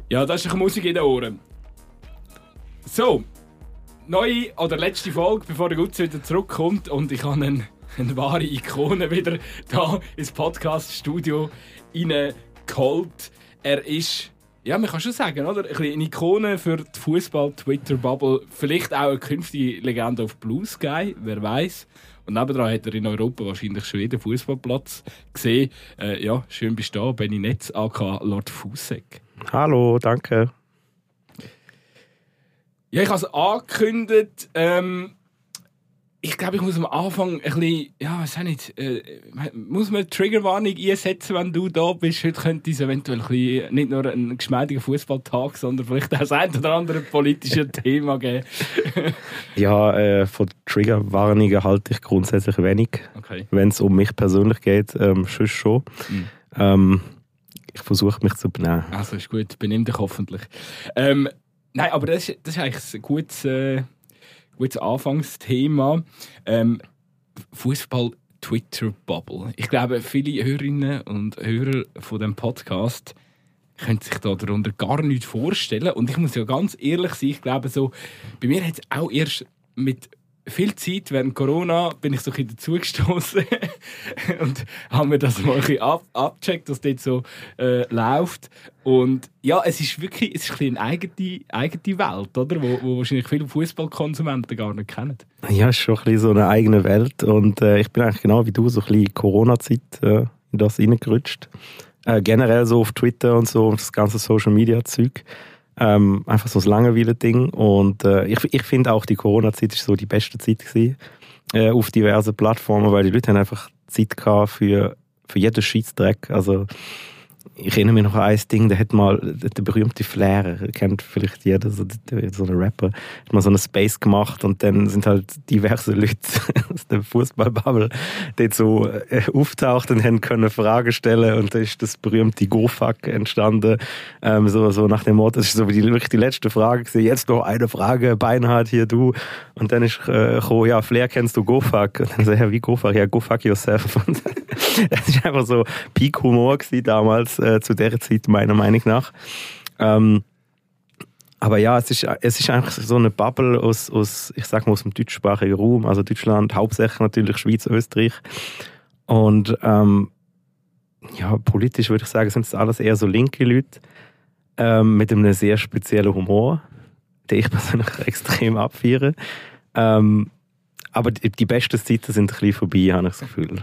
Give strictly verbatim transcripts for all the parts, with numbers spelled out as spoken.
Ja, das ist eine Musik in den Ohren. So, neue oder letzte Folge, bevor der Gutz wieder zurückkommt und ich habe eine, eine wahre Ikone wieder da ins Podcast-Studio reingeholt. Er ist, ja, man kann schon sagen, oder? Eine Ikone für die Fußball-Twitter-Bubble. Vielleicht auch eine künftige Legende auf Blue Sky, wer weiß. Und nebenan hat er in Europa wahrscheinlich schon jeden Fußballplatz gesehen. Äh, ja, schön bist du da, Benny Netz, aka Lord Fussek. Hallo, danke. Ja, ich habe es angekündigt. Ähm, ich glaube, ich muss am Anfang ein bisschen, ja, weiß auch nicht, äh, muss man eine Triggerwarnung einsetzen, wenn du da bist. Heute könnte es eventuell ein bisschen, nicht nur ein geschmeidiger Fußballtag, sondern vielleicht auch das ein oder andere politische Thema geben. Ja, äh, von Triggerwarnungen halte ich grundsätzlich wenig. Okay. Wenn es um mich persönlich geht, ähm, sonst schon. Mhm. Ähm, ich versuche mich zu benehmen. Also ist gut, benimm dich hoffentlich. Ähm, nein, aber das ist, das ist eigentlich ein gutes... Äh, Gutes Anfangsthema. Ähm, Fußball-Twitter-Bubble. Ich glaube, viele Hörerinnen und Hörer von diesem Podcast können sich da darunter gar nichts vorstellen. Und ich muss ja ganz ehrlich sein, ich glaube, so, bei mir hat es auch erst mit viel Zeit während Corona bin ich so ein bisschen dazugestoßen und habe mir das mal ein bisschen ab, abgecheckt, dass das so äh, läuft. Und ja, es ist wirklich es ist ein bisschen eine eigene, eigene Welt, oder? Wo, wo wahrscheinlich viele Fußballkonsumenten gar nicht kennen. Ja, es ist schon ein bisschen so eine eigene Welt. Und äh, ich bin eigentlich genau wie du so ein bisschen Corona-Zeit äh, in das reingerutscht. Äh, generell so auf Twitter und so, das ganze Social-Media-Zeug. Ähm, einfach so ein Langeweile-Ding. Und äh, ich, ich finde auch, die Corona-Zeit war so die beste Zeit gewesen, äh, auf diversen Plattformen, weil die Leute haben einfach Zeit gehabt für, für jeden Scheissdreck. Also ich erinnere mich noch an ein Ding, der hat mal, der berühmte Flair, kennt vielleicht jeder, so, so ein Rapper, hat mal so einen Space gemacht und dann sind halt diverse Leute aus der Fußballbubble dort so äh, auftaucht und haben können Fragen stellen und da ist das berühmte Go-Fuck entstanden, ähm, so, so nach dem Motto, das ist so wie die, wirklich die letzte Frage gewesen, jetzt noch eine Frage, Beinhard, hier du, und dann ist äh, gekommen, ja, Flair, kennst du Go-Fuck? Und dann so, ja, wie Go-Fuck? Ja, Go-Fuck yourself. Und das ist einfach so Peak-Humor gewesen damals, äh, zu der Zeit, meiner Meinung nach. Ähm, aber ja, es ist, es ist einfach so eine Bubble aus, aus, ich sag mal, aus dem deutschsprachigen Raum, also Deutschland, hauptsächlich natürlich Schweiz, Österreich. Und ähm, ja, politisch würde ich sagen, sind das alles eher so linke Leute ähm, mit einem sehr speziellen Humor, den ich persönlich extrem abfeiere. Ähm, aber die, die besten Zeiten sind ein bisschen vorbei, habe ich das Gefühl.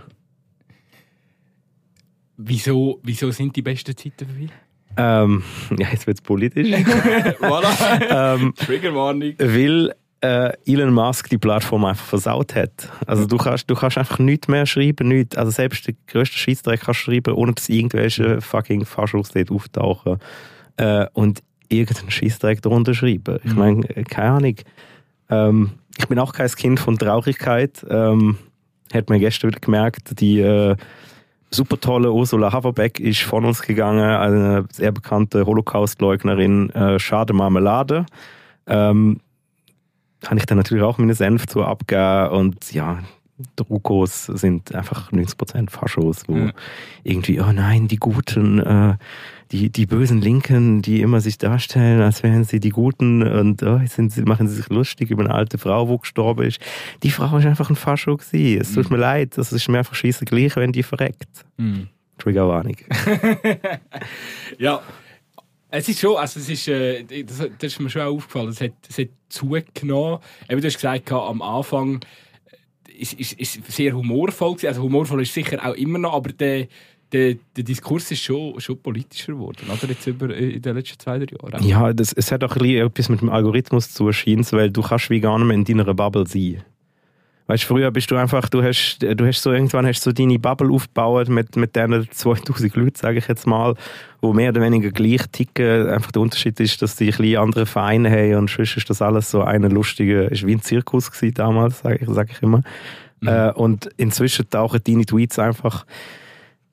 Wieso, wieso sind die besten Zeiten vorbei? Ähm, ja, jetzt wird es politisch. Voilà. ähm, Triggerwarnung. Weil äh, Elon Musk die Plattform einfach versaut hat. Also du kannst, du kannst einfach nichts mehr schreiben, nichts. Also selbst den grössten Scheissdreck kannst du schreiben, ohne dass irgendwelche fucking Faschos dort auftauchen. Äh, und irgendeinen Scheissdreck darunter schreiben. Ich meine, keine Ahnung. Ähm, ich bin auch kein Kind von Traurigkeit. Ähm, hat man gestern wieder gemerkt, die äh, super tolle Ursula Haverbeck ist von uns gegangen, eine sehr bekannte Holocaust-Leugnerin, äh, schade Marmelade. Ähm, habe ich dann natürlich auch meine Senf zu abgeben und ja, Drukos sind einfach neunzig Prozent Faschos, wo ja. irgendwie, oh nein, die Guten, äh, die, die bösen Linken, die immer sich darstellen, als wären sie die Guten und oh, sind, machen sie sich lustig über eine alte Frau, die gestorben ist. Die Frau ist einfach ein Fascho gewesen. Es tut mhm. mir leid, das ist mir einfach scheisse gleich, wenn die verreckt. Mhm. Triggerwarnung. Ja, es ist schon, also es ist, äh, das, das ist mir schon auch aufgefallen, es hat, es hat zugenommen. Eben, du hast gesagt, am Anfang ist, ist, ist sehr humorvoll gewesen. Also humorvoll ist sicher auch immer noch, aber der Der, der Diskurs ist schon, schon politischer geworden, oder? Jetzt über, in den letzten zwei, drei Jahren. Ja, das, es hat auch ein bisschen etwas mit dem Algorithmus zu erscheinen, weil du kannst wie gar nicht mehr in deiner Bubble sein. Weißt, früher bist du einfach, du hast, du hast so irgendwann hast so deine Bubble aufgebaut mit, mit diesen zweitausend Leuten, sage ich jetzt mal, wo mehr oder weniger gleich ticken. Einfach der Unterschied ist, dass die ein bisschen andere Vereine haben und sonst ist das alles so eine lustige, ist wie ein Zirkus gewesen damals, sage ich, sag ich immer. Mhm. Äh, und inzwischen tauchen deine Tweets einfach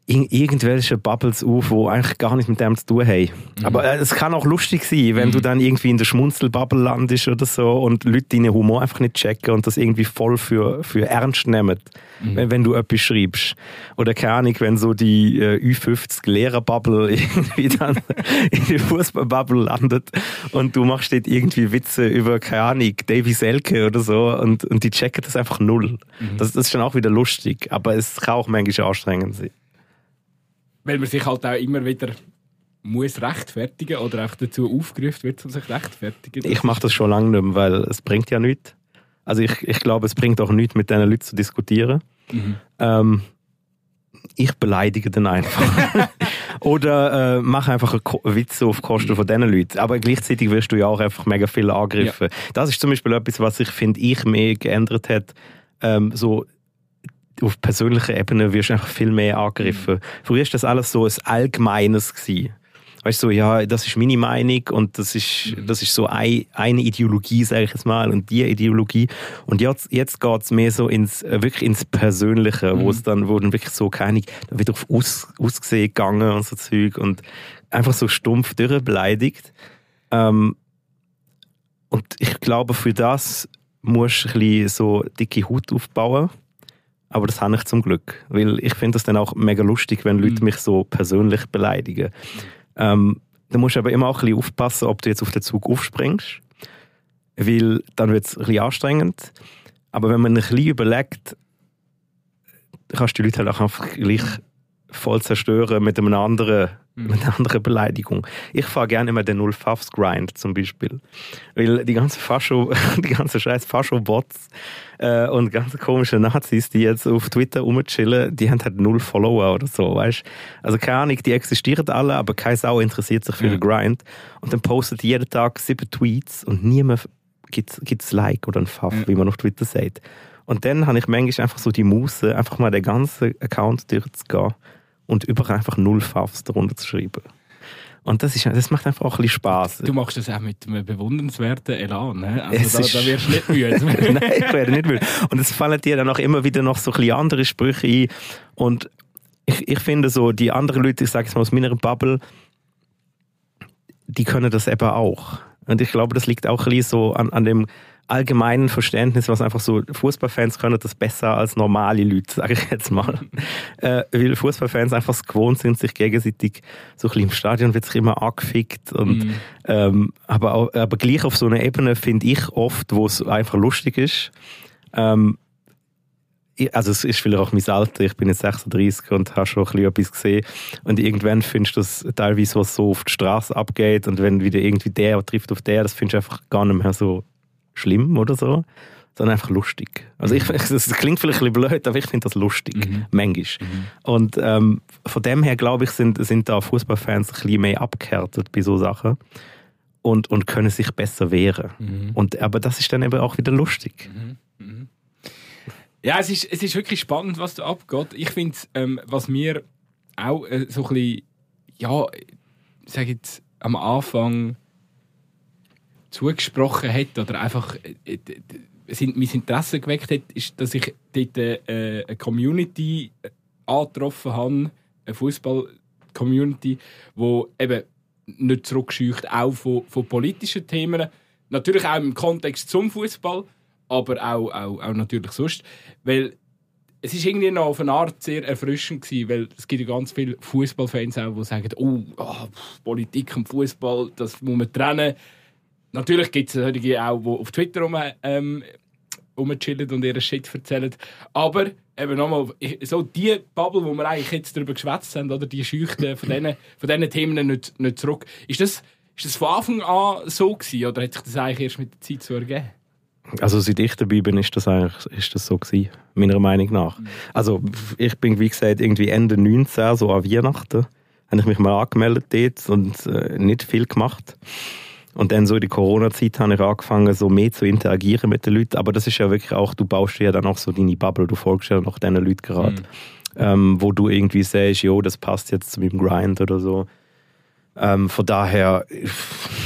in irgendwelche Bubbles auf, die eigentlich gar nichts mit dem zu tun haben. Mhm. Aber äh, es kann auch lustig sein, wenn mhm. du dann irgendwie in der Schmunzelbubble landest oder so und Leute deinen Humor einfach nicht checken und das irgendwie voll für, für ernst nehmen, mhm. wenn, wenn du etwas schreibst. Oder keine Ahnung, wenn so die äh, Ü fünfzig Lehrerbubble irgendwie dann in die Fußballbubble landet und du machst dort irgendwie Witze über, keine Ahnung, Davy Selke oder so und, und die checken das einfach null. Mhm. Das, das ist schon auch wieder lustig, aber es kann auch manchmal anstrengend sein. Weil man sich halt auch immer wieder muss rechtfertigen oder auch dazu aufgerufen wird, um sich rechtfertigen. Ich mache das schon lange nicht mehr, weil es bringt ja nichts. Also ich, ich glaube, es bringt auch nichts, mit diesen Leuten zu diskutieren. Mhm. Ähm, ich beleidige den einfach. Oder äh, mache einfach einen Witz auf Kosten von diesen Leuten. Aber gleichzeitig wirst du ja auch einfach mega viel angegriffen. Ja. Das ist zum Beispiel etwas, was sich, finde ich, mehr geändert hat. Ähm, so auf persönlicher Ebene wirst du einfach viel mehr angegriffen. Mhm. Früher war das alles so ein Allgemeines gewesen. Weißt du, so, ja, das ist meine Meinung und das ist, mhm. das ist so ein, eine Ideologie, sage ich jetzt mal, und die Ideologie. Und jetzt, jetzt geht es mehr so ins, wirklich ins Persönliche, mhm. wo es dann, wo dann wirklich so, keine Ahnung, da wird auf Aus, Aussehen gegangen und so Zeug und einfach so stumpf durchbeleidigt. Ähm, und ich glaube, für das musst du ein bisschen so dicke Haut aufbauen. Aber das habe ich zum Glück. Weil ich finde das dann auch mega lustig, wenn Leute mich so persönlich beleidigen. Ähm, da musst du aber immer auch ein bisschen aufpassen, ob du jetzt auf den Zug aufspringst. Weil dann wird es ein bisschen anstrengend. Aber wenn man ein bisschen überlegt, kannst du die Leute halt auch einfach gleich voll zerstören mit einer anderen, mhm. mit einer anderen Beleidigung. Ich fahre gerne immer den Null-Pfaffs-Grind zum Beispiel. Weil die ganzen Fascho, die ganzen scheiß Fascho-Bots äh, und ganz komischen Nazis, die jetzt auf Twitter rumchillen, die haben halt null Follower oder so, weißt? Also keine Ahnung, die existieren alle, aber keine Sau interessiert sich für ja. den Grind. Und dann postet jeden Tag sieben Tweets und niemand gibt es Like oder ein Pfaff, ja. wie man auf Twitter sagt. Und dann habe ich manchmal einfach so die Muße, einfach mal den ganzen Account durchzugehen und überall einfach null Pfaffs darunter zu schreiben. Und das, ist, das macht einfach auch ein bisschen Spass. Du machst das auch mit einem bewundernswerten Elan, ne? Also da, ist... da wirst du nicht müde. Nein, ich werde nicht müde. Und es fallen dir dann auch immer wieder noch so ein bisschen andere Sprüche ein. Und ich, ich finde so, die anderen Leute, ich sage es mal aus meiner Bubble, die können das eben auch. Und ich glaube, das liegt auch ein bisschen so an, an dem allgemeinen Verständnis, was einfach so, Fußballfans können das besser als normale Leute, sage ich jetzt mal. äh, weil Fußballfans einfach gewohnt sind, sich gegenseitig so ein bisschen im Stadion wird sich immer angefickt. Und, mm. ähm, aber, auch, aber gleich auf so einer Ebene finde ich oft, wo es einfach lustig ist. Ähm, ich, also es ist vielleicht auch mein Alter, ich bin jetzt sechsunddreißig und habe schon ein bisschen etwas gesehen. Und irgendwann findest du das teilweise, was so auf die Straße abgeht und wenn wieder irgendwie der trifft auf der, das findest du einfach gar nicht mehr so schlimm oder so, sondern einfach lustig. Also ich, das klingt vielleicht ein bisschen blöd, aber ich finde das lustig, mhm. manchmal. Mhm. Und ähm, von dem her, glaube ich, sind, sind da Fußballfans ein bisschen mehr abgehärtet bei so Sachen und, und können sich besser wehren. Mhm. Und, aber das ist dann eben auch wieder lustig. Mhm. Mhm. Ja, es ist, es ist wirklich spannend, was da abgeht. Ich finde, ähm, was mir auch äh, so ein bisschen, ja, ich sage jetzt am Anfang zugesprochen hat oder einfach äh, äh, mein Interesse geweckt hat, ist, dass ich dort äh, eine Community angetroffen habe, eine Fußball-Community, die eben nicht zurückscheucht, auch von, von politischen Themen. Natürlich auch im Kontext zum Fußball, aber auch, auch, auch natürlich sonst. Weil es ist irgendwie noch auf eine Art sehr erfrischend gewesen, weil es gibt ja ganz viele Fußballfans auch, die sagen, oh, oh Politik und Fußball, das muss man trennen. Natürlich gibt es solche auch, die auf Twitter rum, ähm, rumchillen und ihren Shit erzählen. Aber eben nochmal, so die Bubble, wo wir eigentlich jetzt darüber geschwätzt haben, oder die Scheuchten von diesen, von diesen Themen nicht, nicht zurück. Ist das, ist das von Anfang an so gewesen, oder hat sich das eigentlich erst mit der Zeit so ergeben? Also seit ich dabei bin, ist das eigentlich ist das so gewesen, meiner Meinung nach. Mhm. Also ich bin, wie gesagt, irgendwie Ende neunzehn, so an Weihnachten, habe ich mich mal angemeldet dort und äh, nicht viel gemacht. Und dann so in der Corona-Zeit habe ich angefangen, so mehr zu interagieren mit den Leuten. Aber das ist ja wirklich auch, du baust dir ja dann auch so deine Bubble, du folgst ja noch diesen Leuten gerade, mhm. ähm, wo du irgendwie sagst, jo, das passt jetzt zu meinem Grind oder so. Ähm, von daher, ob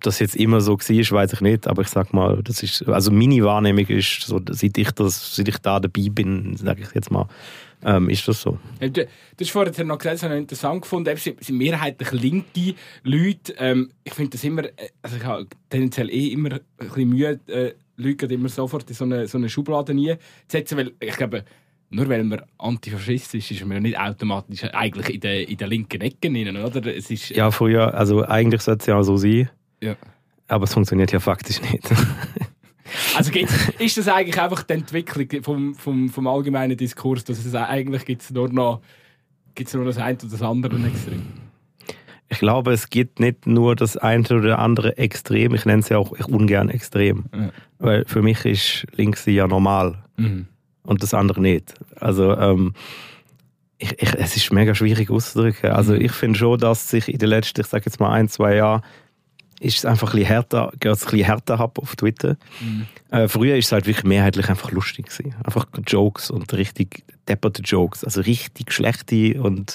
ob das jetzt immer so war, weiß ich nicht, aber ich sag mal, das ist, also meine Wahrnehmung ist, so, seit ich das, seit ich da dabei bin, sage ich jetzt mal, ähm, ist das so. Du, du hast vorhin noch gesagt, das habe ich interessant gefunden, es sind, sind mehrheitlich linke Leute. Ähm, ich finde das immer, also ich habe tendenziell eh immer ein bisschen Mühe, äh, Leute immer sofort in so eine, so eine Schublade setzen, weil ich glaube, nur weil man antifaschistisch ist, ist man ja nicht automatisch eigentlich in der, in der linken Ecke drin, oder? Es ist, ja, früher, also eigentlich sollte es ja so sein, ja. Aber es funktioniert ja faktisch nicht. Also ist das eigentlich einfach die Entwicklung vom, vom, vom allgemeinen Diskurs, dass es eigentlich gibt's nur noch gibt's nur das eine oder das andere Extrem? Ich glaube, es gibt nicht nur das eine oder andere Extrem, ich nenne es ja auch ungern Extrem, ja. Weil für mich ist links ja normal. Mhm. Und das andere nicht. Also ähm, ich, ich, es ist mega schwierig auszudrücken. Also ich finde schon, dass sich in den letzten, ich sage jetzt mal ein, zwei Jahren, ist es einfach ein bisschen härter, geht es ein bisschen härter ab auf Twitter. Mhm. Äh, früher ist es halt wirklich mehrheitlich einfach lustig gewesen. Einfach Jokes und richtig depperte Jokes. Also richtig schlechte und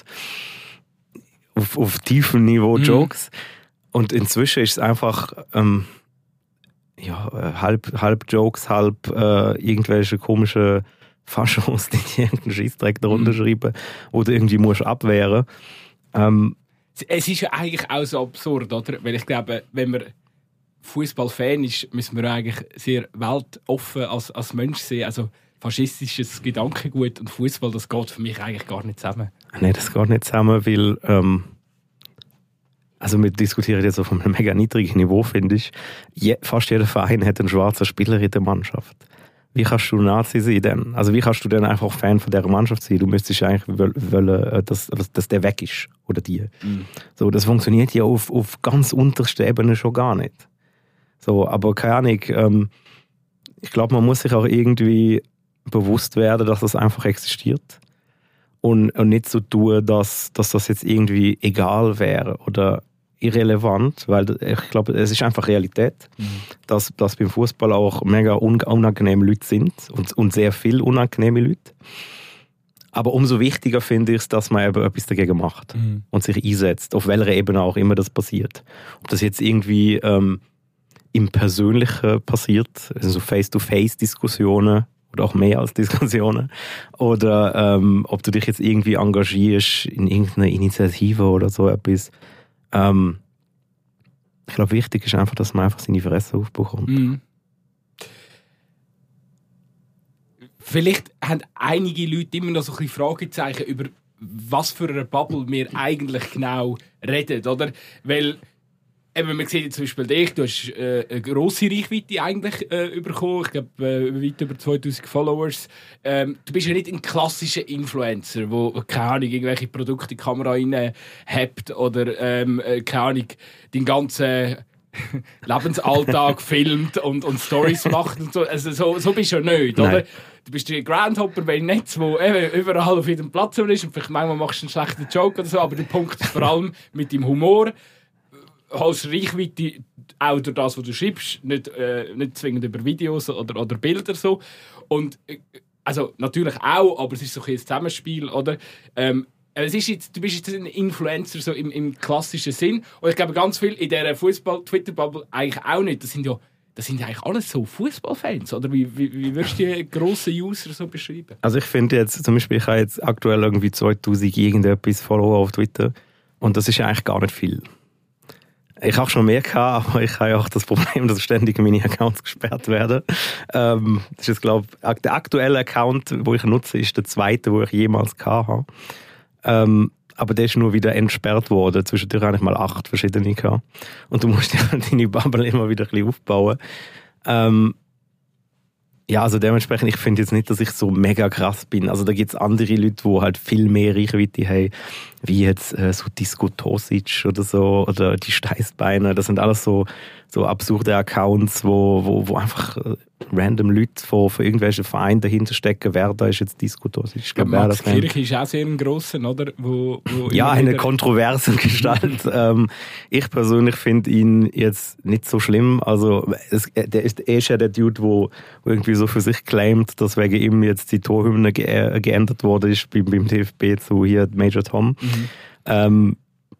auf, auf tiefem Niveau mhm. Jokes. Und inzwischen ist es einfach ähm, ja, halb, halb Jokes, halb äh, irgendwelche komischen Faschos, die irgendeinen Scheissdreck darunter mhm. schreiben oder irgendwie musst abwehren. Ähm, es ist ja eigentlich auch so absurd, oder? Weil ich glaube, wenn man Fußballfan ist, müssen wir eigentlich sehr weltoffen als, als Mensch sehen. Also faschistisches Gedankengut und Fußball, das geht für mich eigentlich gar nicht zusammen. Nein, das geht nicht zusammen, weil ähm, also wir diskutieren jetzt auf einem mega niedrigen Niveau, finde ich. Je, fast jeder Verein hat einen schwarzen Spieler in der Mannschaft. Wie kannst du Nazi sein denn? Also wie kannst du denn einfach Fan von dieser Mannschaft sein? Du müsstest eigentlich wollen, dass, dass der weg ist. Oder die. Mhm. So, das funktioniert ja auf, auf ganz untersten Ebenen schon gar nicht. So, aber keine Ahnung. Ähm, ich glaube, man muss sich auch irgendwie bewusst werden, dass das einfach existiert. Und, und nicht so tun, dass, dass das jetzt irgendwie egal wäre oder irrelevant, weil ich glaube, es ist einfach Realität, mhm. dass, dass beim Fußball auch mega unangenehme Leute sind und, und sehr viele unangenehme Leute. Aber umso wichtiger finde ich es, dass man eben etwas dagegen macht mhm. und sich einsetzt, auf welcher Ebene auch immer das passiert. Ob das jetzt irgendwie ähm, im Persönlichen passiert, also Face-to-Face-Diskussionen oder auch mehr als Diskussionen, oder ähm, ob du dich jetzt irgendwie engagierst in irgendeiner Initiative oder so etwas. Ähm, ich glaube, wichtig ist einfach, dass man einfach seine Fresse aufbekommt. Mhm. Vielleicht haben einige Leute immer noch so ein bisschen Fragezeichen über was für eine Bubble wir eigentlich genau reden, oder? Weil eben, man sieht zum Beispiel dich, du hast äh, eine grosse Reichweite eigentlich äh, bekommen, ich glaube äh, weit über zweitausend Followers. Ähm, du bist ja nicht ein klassischer Influencer, der, keine Ahnung, irgendwelche Produkte in die Kamera rein hebt oder, ähm, äh, keine Ahnung, deinen ganzen Lebensalltag filmt und, und Stories macht und so. Also so, so bist du ja nicht, oder? Du bist der Groundhopper bei Netz, der überall auf jedem Platz ist und vielleicht manchmal machst du einen schlechten Joke oder so, aber der Punkt ist vor allem mit deinem Humor, hast Reichweite auch durch das, was du schreibst, nicht, äh, nicht zwingend über Videos oder, oder Bilder so. Und also natürlich auch, aber es ist so ein Zusammenspiel, oder? Ähm, es ist jetzt, du bist jetzt ein Influencer so im, im klassischen Sinn. Und ich glaube, ganz viel in dieser Fußball-Twitter-Bubble eigentlich auch nicht. Das sind ja, das sind ja eigentlich alles so Fußballfans, oder? Wie, wie, wie würdest du die grossen User so beschreiben? Also ich finde jetzt, zum Beispiel, ich habe jetzt aktuell irgendwie zweitausend irgendetwas Follower auf Twitter. Und das ist eigentlich gar nicht viel. Ich habe schon mehr gehabt, aber ich habe ja auch das Problem, dass ständig meine Accounts gesperrt werden. Ähm, das ist, glaube ich, der aktuelle Account, den ich nutze, ist der zweite, den ich jemals gehabt habe. Ähm, aber der ist nur wieder entsperrt worden. Zwischendurch habe ich mal acht verschiedene gehabt. Und du musst ja deine Bubble immer wieder ein bisschen aufbauen. Ähm, ja, also dementsprechend, ich finde jetzt nicht, dass ich so mega krass bin. Also da gibt es andere Leute, die halt viel mehr Reichweite haben, wie jetzt äh, so Disco Tosic oder so, oder die Steißbeine. Das sind alles so, so absurde Accounts, wo, wo, wo einfach äh, random Leute von, von irgendwelchen Vereinen dahinter stecken. Wer da ist jetzt Disco Tosic? Ich glaube, Max Kirch ist auch sehr ein grosser, oder? Wo, wo ja, eine kontroverse Gestalt. ähm, ich persönlich finde ihn jetzt nicht so schlimm. Also es, der ist, er ist ja der Dude, wo, wo irgendwie so für sich claimt, dass wegen ihm jetzt die Torhymne ge- geändert worden ist beim, beim T F B zu hier Major Tom. Mhm. Ähm,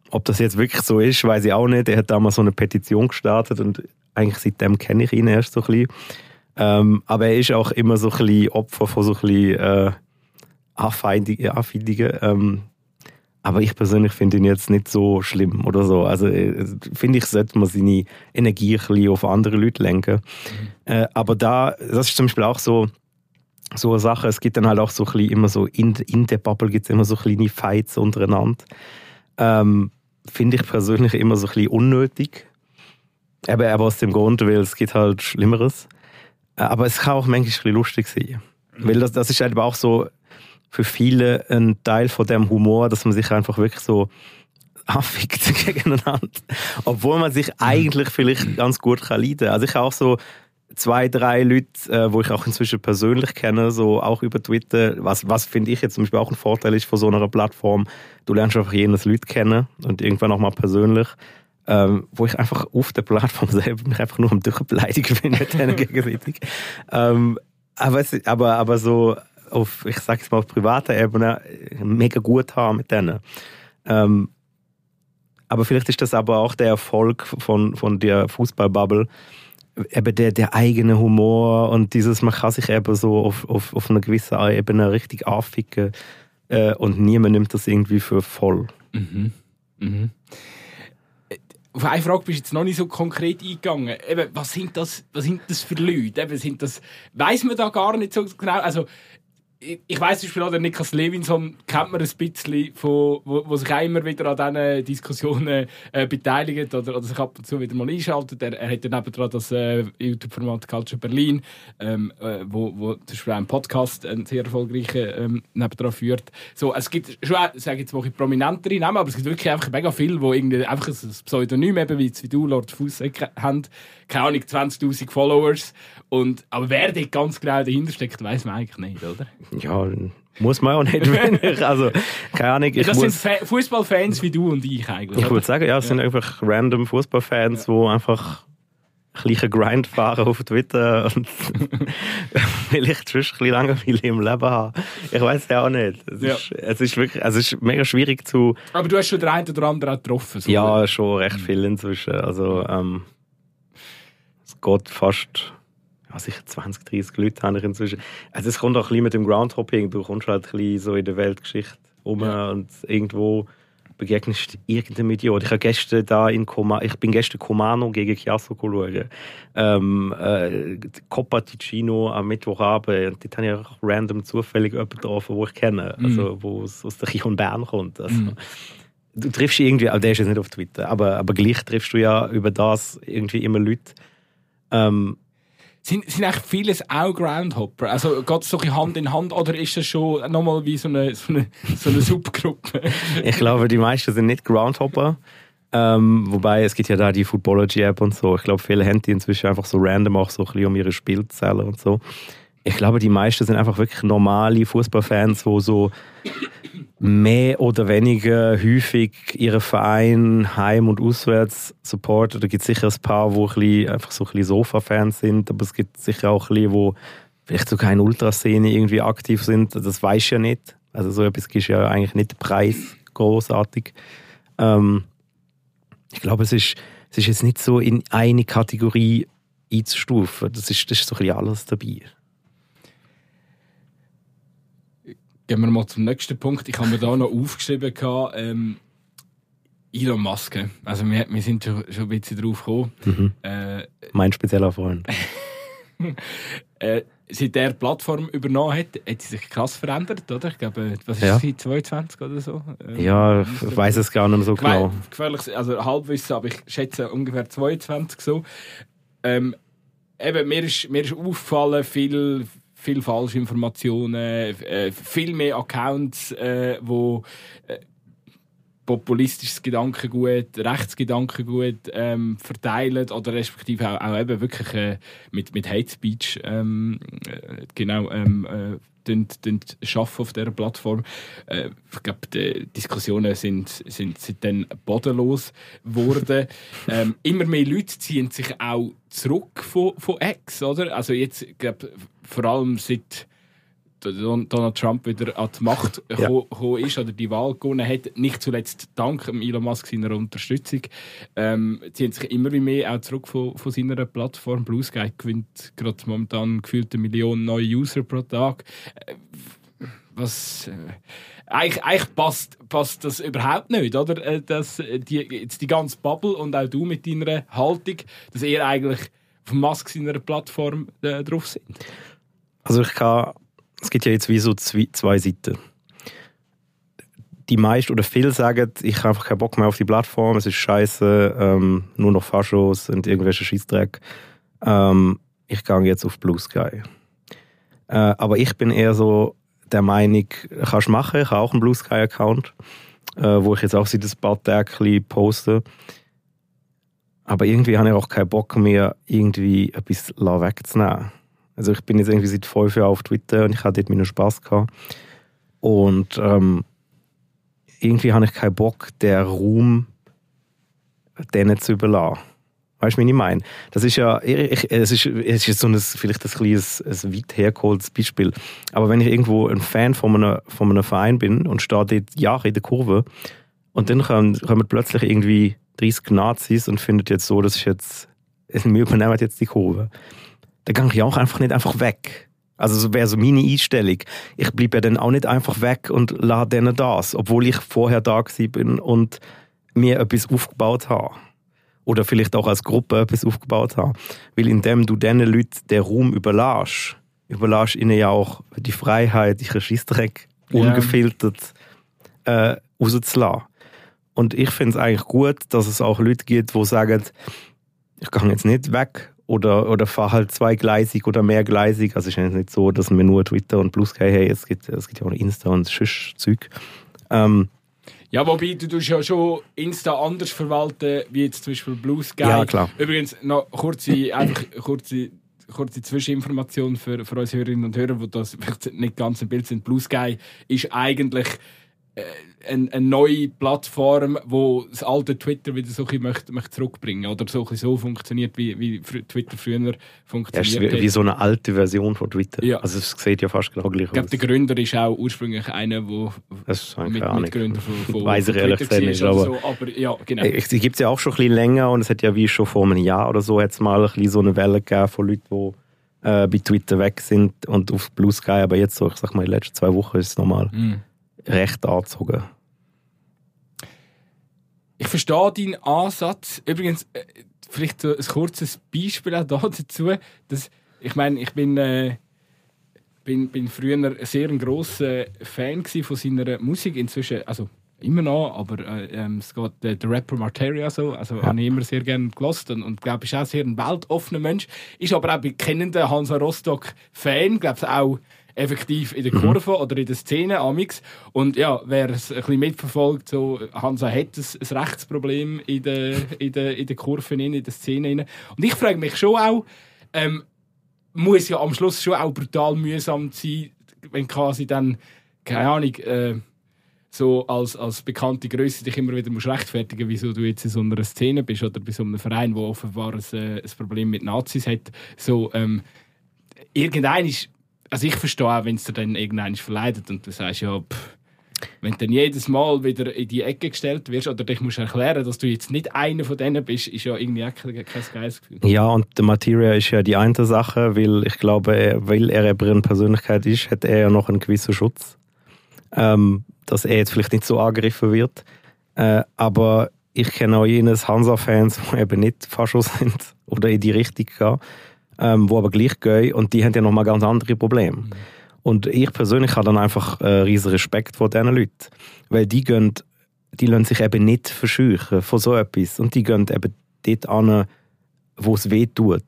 ob das jetzt wirklich so ist, weiß ich auch nicht. Er hat damals so eine Petition gestartet und eigentlich seitdem kenne ich ihn erst so ein bisschen. Ähm, aber er ist auch immer so ein bisschen Opfer von so ein bisschen äh, Anfeindungen. Ähm, aber ich persönlich finde ihn jetzt nicht so schlimm oder so. Also äh, finde ich, sollte man seine Energie ein bisschen auf andere Leute lenken. Mhm. Äh, aber da, das ist zum Beispiel auch so, so eine Sache, es gibt dann halt auch so ein bisschen immer so, in, in der Bubble gibt es immer so kleine Fights untereinander. Ähm, finde ich persönlich immer so ein bisschen unnötig. Aber, aber aus dem Grund, weil es gibt halt Schlimmeres. Aber es kann auch manchmal ein bisschen lustig sein. Mhm. Weil das, das ist halt auch so für viele ein Teil von dem Humor, dass man sich einfach wirklich so anfickt gegeneinander. Obwohl man sich eigentlich vielleicht ganz gut kann leiden kann. Also ich habe auch so zwei, drei Leute, äh, wo ich auch inzwischen persönlich kenne, so auch über Twitter, was, was finde ich jetzt zum Beispiel auch ein Vorteil ist von so einer Plattform, du lernst einfach jenes Leute kennen und irgendwann auch mal persönlich, ähm, wo ich einfach auf der Plattform selber mich einfach nur am Durchbeleidigen bin mit denen gegenseitig. Ähm, aber, es, aber, aber so auf, ich sag's mal, auf privater Ebene mega gut haben mit denen. Ähm, aber vielleicht ist das aber auch der Erfolg von, von der Fußballbubble, eben der, der eigene Humor und dieses, man kann sich eben so auf, auf, auf einer gewissen Ebene richtig anficken äh, und niemand nimmt das irgendwie für voll. Mhm. Mhm. Auf eine Frage bist du jetzt noch nicht so konkret eingegangen. Eben, was sind das, was sind das für Leute? Eben, sind das, weiss man da gar nicht so genau. Also, ich, ich weiss zum Beispiel auch, der Niklas Levinson kennt man ein bisschen, von, wo, wo sich auch immer wieder an diesen Diskussionen äh, beteiligt oder, oder sich ab und zu wieder mal einschaltet. Er, er hat dann nebendran das äh, YouTube-Format Culture Berlin, ähm, äh, wo, wo zum Beispiel einen Podcast, einen sehr erfolgreichen, ähm, nebendran führt. So, es gibt schon, sage ich jetzt mal, prominentere Namen, aber es gibt wirklich einfach mega viele, die irgendwie einfach ein Pseudonym eben, wie, wie du, Lord Fussek, haben. Keine Ahnung, zwanzigtausend Followers. Und, aber wer dort ganz genau dahinter steckt, weiss man eigentlich nicht, oder? Ja, muss man auch nicht, wenn ich, also, keine Ahnung. Ich das muss, sind Fußballfans wie du und ich eigentlich. Ich würde sagen, ja, es ja. sind einfach random Fußballfans, ja. die einfach gleichen Grind fahren auf Twitter und vielleicht schon ein bisschen Langeweile im Leben haben. Ich weiß ja auch nicht. Es, ja. ist, es ist wirklich, also es ist mega schwierig zu... Aber du hast schon den einen oder anderen auch getroffen. So, ja, oder? Schon recht viel inzwischen. Also, ähm, es geht fast... Ja, sicher zwanzig, dreissig Leute habe ich inzwischen. Also es kommt auch ein bisschen mit dem Groundhopping. Du kommst halt ein bisschen so in der Weltgeschichte rum ja. und irgendwo begegnest du irgendeinem Idiot. Ich, habe gestern da in Coma, ich bin gestern Comano gegen Chiasso schauen. Ähm, äh, Coppa Ticino am Mittwochabend. Und dort habe ich auch random zufällig jemanden getroffen, den ich kenne. Mm. Also, wo aus, aus der Region Bern kommt. Also, mm. Du triffst irgendwie, aber der ist jetzt nicht auf Twitter, aber, aber gleich triffst du ja über das irgendwie immer Leute. Ähm, Sind, sind eigentlich vieles auch Groundhopper? Also geht es so Hand in Hand oder ist das schon nochmal wie so eine, so eine, so eine Subgruppe? Ich glaube, die meisten sind nicht Groundhopper. Ähm, wobei, es gibt ja da die Footballogy-App und so. Ich glaube, viele haben die inzwischen einfach so random auch so ein bisschen um ihre Spiele zu zählen und so. Ich glaube, die meisten sind einfach wirklich normale Fußballfans, die so mehr oder weniger häufig ihren Verein heim- und auswärts supporten. Da gibt es sicher ein paar, die ein bisschen, einfach so ein bisschen Sofa-Fans sind, aber es gibt sicher auch ein bisschen, die vielleicht sogar in Ultraszene irgendwie aktiv sind. Das weisst du ja nicht. Also so etwas ist ja eigentlich nicht der Preis großartig. Ähm, ich glaube, es ist, es ist jetzt nicht so in eine Kategorie einzustufen. Das ist, das ist so ein bisschen alles dabei. Gehen wir mal zum nächsten Punkt. Ich habe mir da noch aufgeschrieben, ähm, Elon Musk. Also wir, wir sind schon, schon ein bisschen drauf gekommen. Mhm. Äh, mein spezieller Freund. äh, seit der Plattform übernommen hat, hat sie sich krass verändert, oder? Ich glaube, was ist ja. sie, zweiundzwanzig oder so? Ähm, ja, ich weiss es gar nicht mehr so genau. Gefährlich, also Halbwissen, aber ich schätze ungefähr zweiundzwanzig so. Ähm, eben, mir ist, mir ist aufgefallen, viel... viel Falschinformationen, äh, viel mehr Accounts, äh, wo äh, populistisches Gedankengut, Rechtsgedankengut ähm, verteilen oder respektive auch, auch eben wirklich äh, mit, mit Hate Speech ähm, äh, genau ähm, äh, schaffen auf dieser Plattform. Äh, ich glaube, die Diskussionen sind, sind, sind dann bodenlos geworden. ähm, immer mehr Leute ziehen sich auch zurück von, von X, oder? Also jetzt, ich glaube, vor allem seit Donald Trump wieder an die Macht ja. gekommen ist oder die Wahl gewonnen hat, nicht zuletzt dank Elon Musk seiner Unterstützung, ähm, ziehen sich immer mehr auch zurück von, von seiner Plattform. Blue Sky gewinnt gerade momentan gefühlt eine Million neue User pro Tag. Äh, was... Äh, Eigentlich, eigentlich passt, passt das überhaupt nicht, oder? Dass die, jetzt die ganze Bubble und auch du mit deiner Haltung, dass ihr eigentlich von Musk seiner Plattform äh, drauf sind. Also ich kann, es gibt ja jetzt wie so zwei, zwei Seiten. Die meisten oder viele sagen, ich habe einfach keinen Bock mehr auf die Plattform, es ist scheiße, ähm, nur noch Faschos und irgendwelche Scheissdreck. Ähm, ich gehe jetzt auf Blue Sky. Äh, aber ich bin eher so der Meinung, kannst du machen. Ich habe auch einen Blue Sky-Account, äh, wo ich jetzt auch seit ein paar Tagen poste. Aber irgendwie habe ich auch keinen Bock mehr, irgendwie etwas wegzunehmen. Also ich bin jetzt irgendwie seit fünf Jahren auf Twitter und ich hatte dort meinen Spass gehabt. Und ähm, irgendwie habe ich keinen Bock, den Raum denen zu überlassen. Weißt du, wie ich meine? Das ist ja, ich, es ist, es ist so ein, vielleicht ein kleines, ein weit hergeholtes Beispiel. Aber wenn ich irgendwo ein Fan von einem, von einem Verein bin und stehe dort Jahre in der Kurve und dann kommen, kommen plötzlich irgendwie dreißig Nazis und finden jetzt so, das ist jetzt, wir übernehmen jetzt die Kurve. Dann gehe ich auch einfach nicht einfach weg. Also so wäre so meine Einstellung. Ich bleibe ja dann auch nicht einfach weg und lasse denen das, obwohl ich vorher da bin und mir etwas aufgebaut habe. Oder vielleicht auch als Gruppe etwas aufgebaut haben. Weil indem du diesen Leuten den Raum überlässt, überlässt ihnen ja auch die Freiheit, ihren Scheissdreck ungefiltert äh, rauszulassen. Und ich finde es eigentlich gut, dass es auch Leute gibt, die sagen, ich gehe jetzt nicht weg oder, oder fahre halt zweigleisig oder mehrgleisig. Also es ist nicht so, dass wir nur Twitter und Blue Sky haben. Es gibt, es gibt ja auch Insta und Schisch-Zeug. Ähm, Ja, wobei du tust ja schon Insta anders verwalten, wie jetzt zum Beispiel Blue Sky. Ja, klar. Übrigens noch kurze, einfach kurze, kurze Zwischeninformation für, für unsere Hörerinnen und Hörer, die das vielleicht nicht ganz im Bild sind. Blue Sky ist eigentlich äh, eine, eine neue Plattform, die das alte Twitter wieder so ein bisschen möchte, möchte zurückbringen oder so, ein bisschen so funktioniert, wie, wie Twitter früher funktioniert. Ja, es ist wie, wie so eine alte Version von Twitter. Ja. Also es sieht ja fast genau gleich aus. Ich glaube, der Gründer ist auch ursprünglich einer, der mit, mit Gründer von, von, Weiss ich ehrlich gesagt nicht, aber, so, aber ja, genau. Es gibt es ja auch schon ein bisschen länger und es hat ja wie schon vor einem Jahr oder so hat's mal ein bisschen so eine Welle gegeben von Leuten, die äh, bei Twitter weg sind und auf Blue Sky, aber jetzt so, ich sag mal, in den letzten zwei Wochen ist es nochmal mm. recht angezogen. Ich verstehe deinen Ansatz. Übrigens, äh, vielleicht so ein kurzes Beispiel auch da dazu. Dass, ich meine, ich bin, äh, bin, bin früher sehr ein grosser Fan von seiner Musik. Inzwischen, also immer noch, aber äh, es geht äh, der Rapper Materia so. Also ja. Habe ich immer sehr gerne gehört und, und glaube, ist auch sehr ein weltoffener Mensch. Ist aber auch bekennender Hansa Rostock-Fan. Glaube ich auch effektiv in der Kurve mhm. oder in der Szene amix. Und ja, wer es ein bisschen mitverfolgt, so, Hansa hat ein, ein Rechtsproblem in der, in der, in der Kurve, in der Szene. Und ich frage mich schon auch, ähm, muss ja am Schluss schon auch brutal mühsam sein, wenn quasi dann, keine Ahnung, äh, so als, als bekannte Größe dich immer wieder musst rechtfertigen, wieso du jetzt in so einer Szene bist oder bei so einem Verein, der offenbar ein, ein Problem mit Nazis hat. So, ähm, irgendein ist Also ich verstehe auch, wenn es dir dann irgendwann verleidet und du sagst, ja, pff, wenn du dann jedes Mal wieder in die Ecke gestellt wirst oder dich musst erklären, dass du jetzt nicht einer von denen bist, ist ja irgendwie auch kein, kein geiles Gefühl. Ja, und der Materia ist ja die eine Sache, weil ich glaube, weil er eben eine Persönlichkeit ist, hat er ja noch einen gewissen Schutz, ähm, dass er jetzt vielleicht nicht so angegriffen wird. Äh, aber ich kenne auch jenes Hansa-Fans, die eben nicht Faschos sind oder in die Richtung gehen. Ähm, wo aber gleich gehen und die haben ja nochmal ganz andere Probleme. Mhm. Und ich persönlich habe dann einfach äh, riesen Respekt vor diesen Leuten, weil die gehen, die lassen sich eben nicht verscheuchen von so etwas und die gehen eben dort an, wo es weh tut.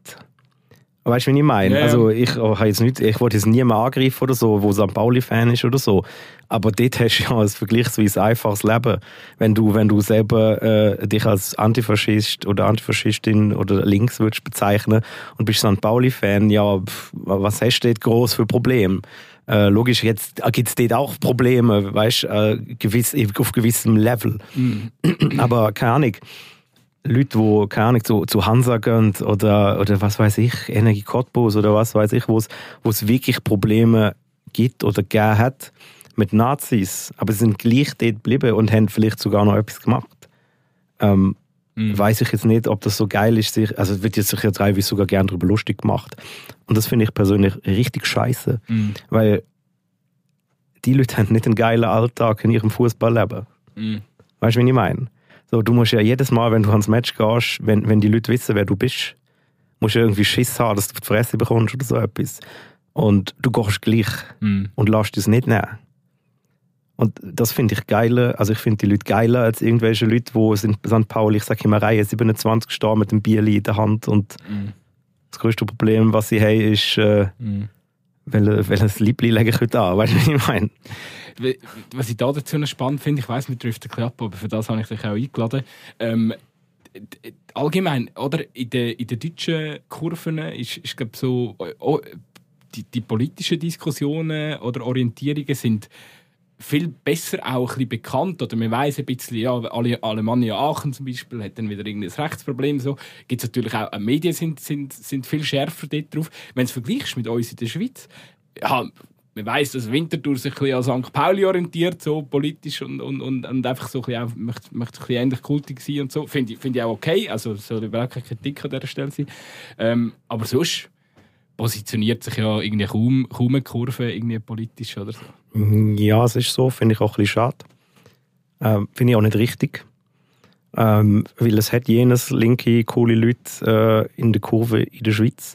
Weißt du, was ich meine? Yeah. Also ich, oh, jetzt nicht, ich wollte jetzt niemanden angreifen oder so, der Sankt Pauli-Fan ist oder so. Aber dort hast du ja ein vergleichsweise einfaches Leben. Wenn du, wenn du selber äh, dich als Antifaschist oder Antifaschistin oder links würdest bezeichnen und bist Sankt Pauli-Fan, ja, pff, was hast du dort gross für Probleme? Äh, logisch, jetzt gibt es dort auch Probleme, weißt du, äh, gewiss, auf gewissem Level. Mm. Aber keine Ahnung. Leute, die, keine Ahnung, zu, zu Hansa gehen oder, oder was weiß ich, Energie Cottbus oder was weiß ich, wo es wirklich Probleme gibt oder gegeben hat mit Nazis, aber sie sind gleich dort geblieben und haben vielleicht sogar noch etwas gemacht. Ähm, mhm. Weiß ich jetzt nicht, ob das so geil ist. Also es wird jetzt sicher teilweise sogar gerne darüber lustig gemacht. Und das finde ich persönlich richtig scheiße, mhm. weil die Leute haben nicht einen geilen Alltag in ihrem Fußballleben. Mhm. Weißt du, wie ich meine? So, du musst ja jedes Mal, wenn du ans Match gehst, wenn, wenn die Leute wissen, wer du bist, musst du irgendwie Schiss haben, dass du auf die Fresse bekommst oder so etwas. Und du gehst gleich mhm. und lässt es nicht nehmen. Und das finde ich geiler, also ich finde die Leute geiler als irgendwelche Leute, die in Sankt Pauli, ich sage immer Reihe siebenundzwanzig stehen mit dem Bierli in der Hand und mm. das größte Problem, was sie haben, ist, äh, mm. welches Liebli lege ich heute an, weißt du, was ich meine? Was ich da dazu noch spannend finde, ich weiss, wir driften ein bisschen ab, aber für das habe ich dich auch eingeladen. Ähm, allgemein, oder, in den, in den deutschen Kurven ist, ist glaube so, oh, die, die politischen Diskussionen oder Orientierungen sind viel besser auch ein bisschen bekannt, oder man weiss ein bisschen, ja, Alemannia Aachen zum Beispiel hat dann wieder irgendein Rechtsproblem, so. Gibt's natürlich auch, äh, Medien sind, sind, sind viel schärfer dort drauf. Wenn du es vergleichst mit uns in der Schweiz, ja, man weiss, dass Winterthur sich ein bisschen an Sankt Pauli orientiert, so politisch und, und, und, und einfach so ein bisschen, auch, möchte, möchte ein bisschen ähnlich kultig sein und so, finde ich, find ich auch okay, also soll überhaupt keine Kritik an dieser Stelle sein. Ähm, aber sonst positioniert sich ja irgendwie kaum, kaum eine Kurve irgendwie politisch oder so. Ja, es ist so, finde ich auch ein bisschen schade. Ähm, finde ich auch nicht richtig. Ähm, weil es hat jenes linke, coole Leute äh, in der Kurve in der Schweiz.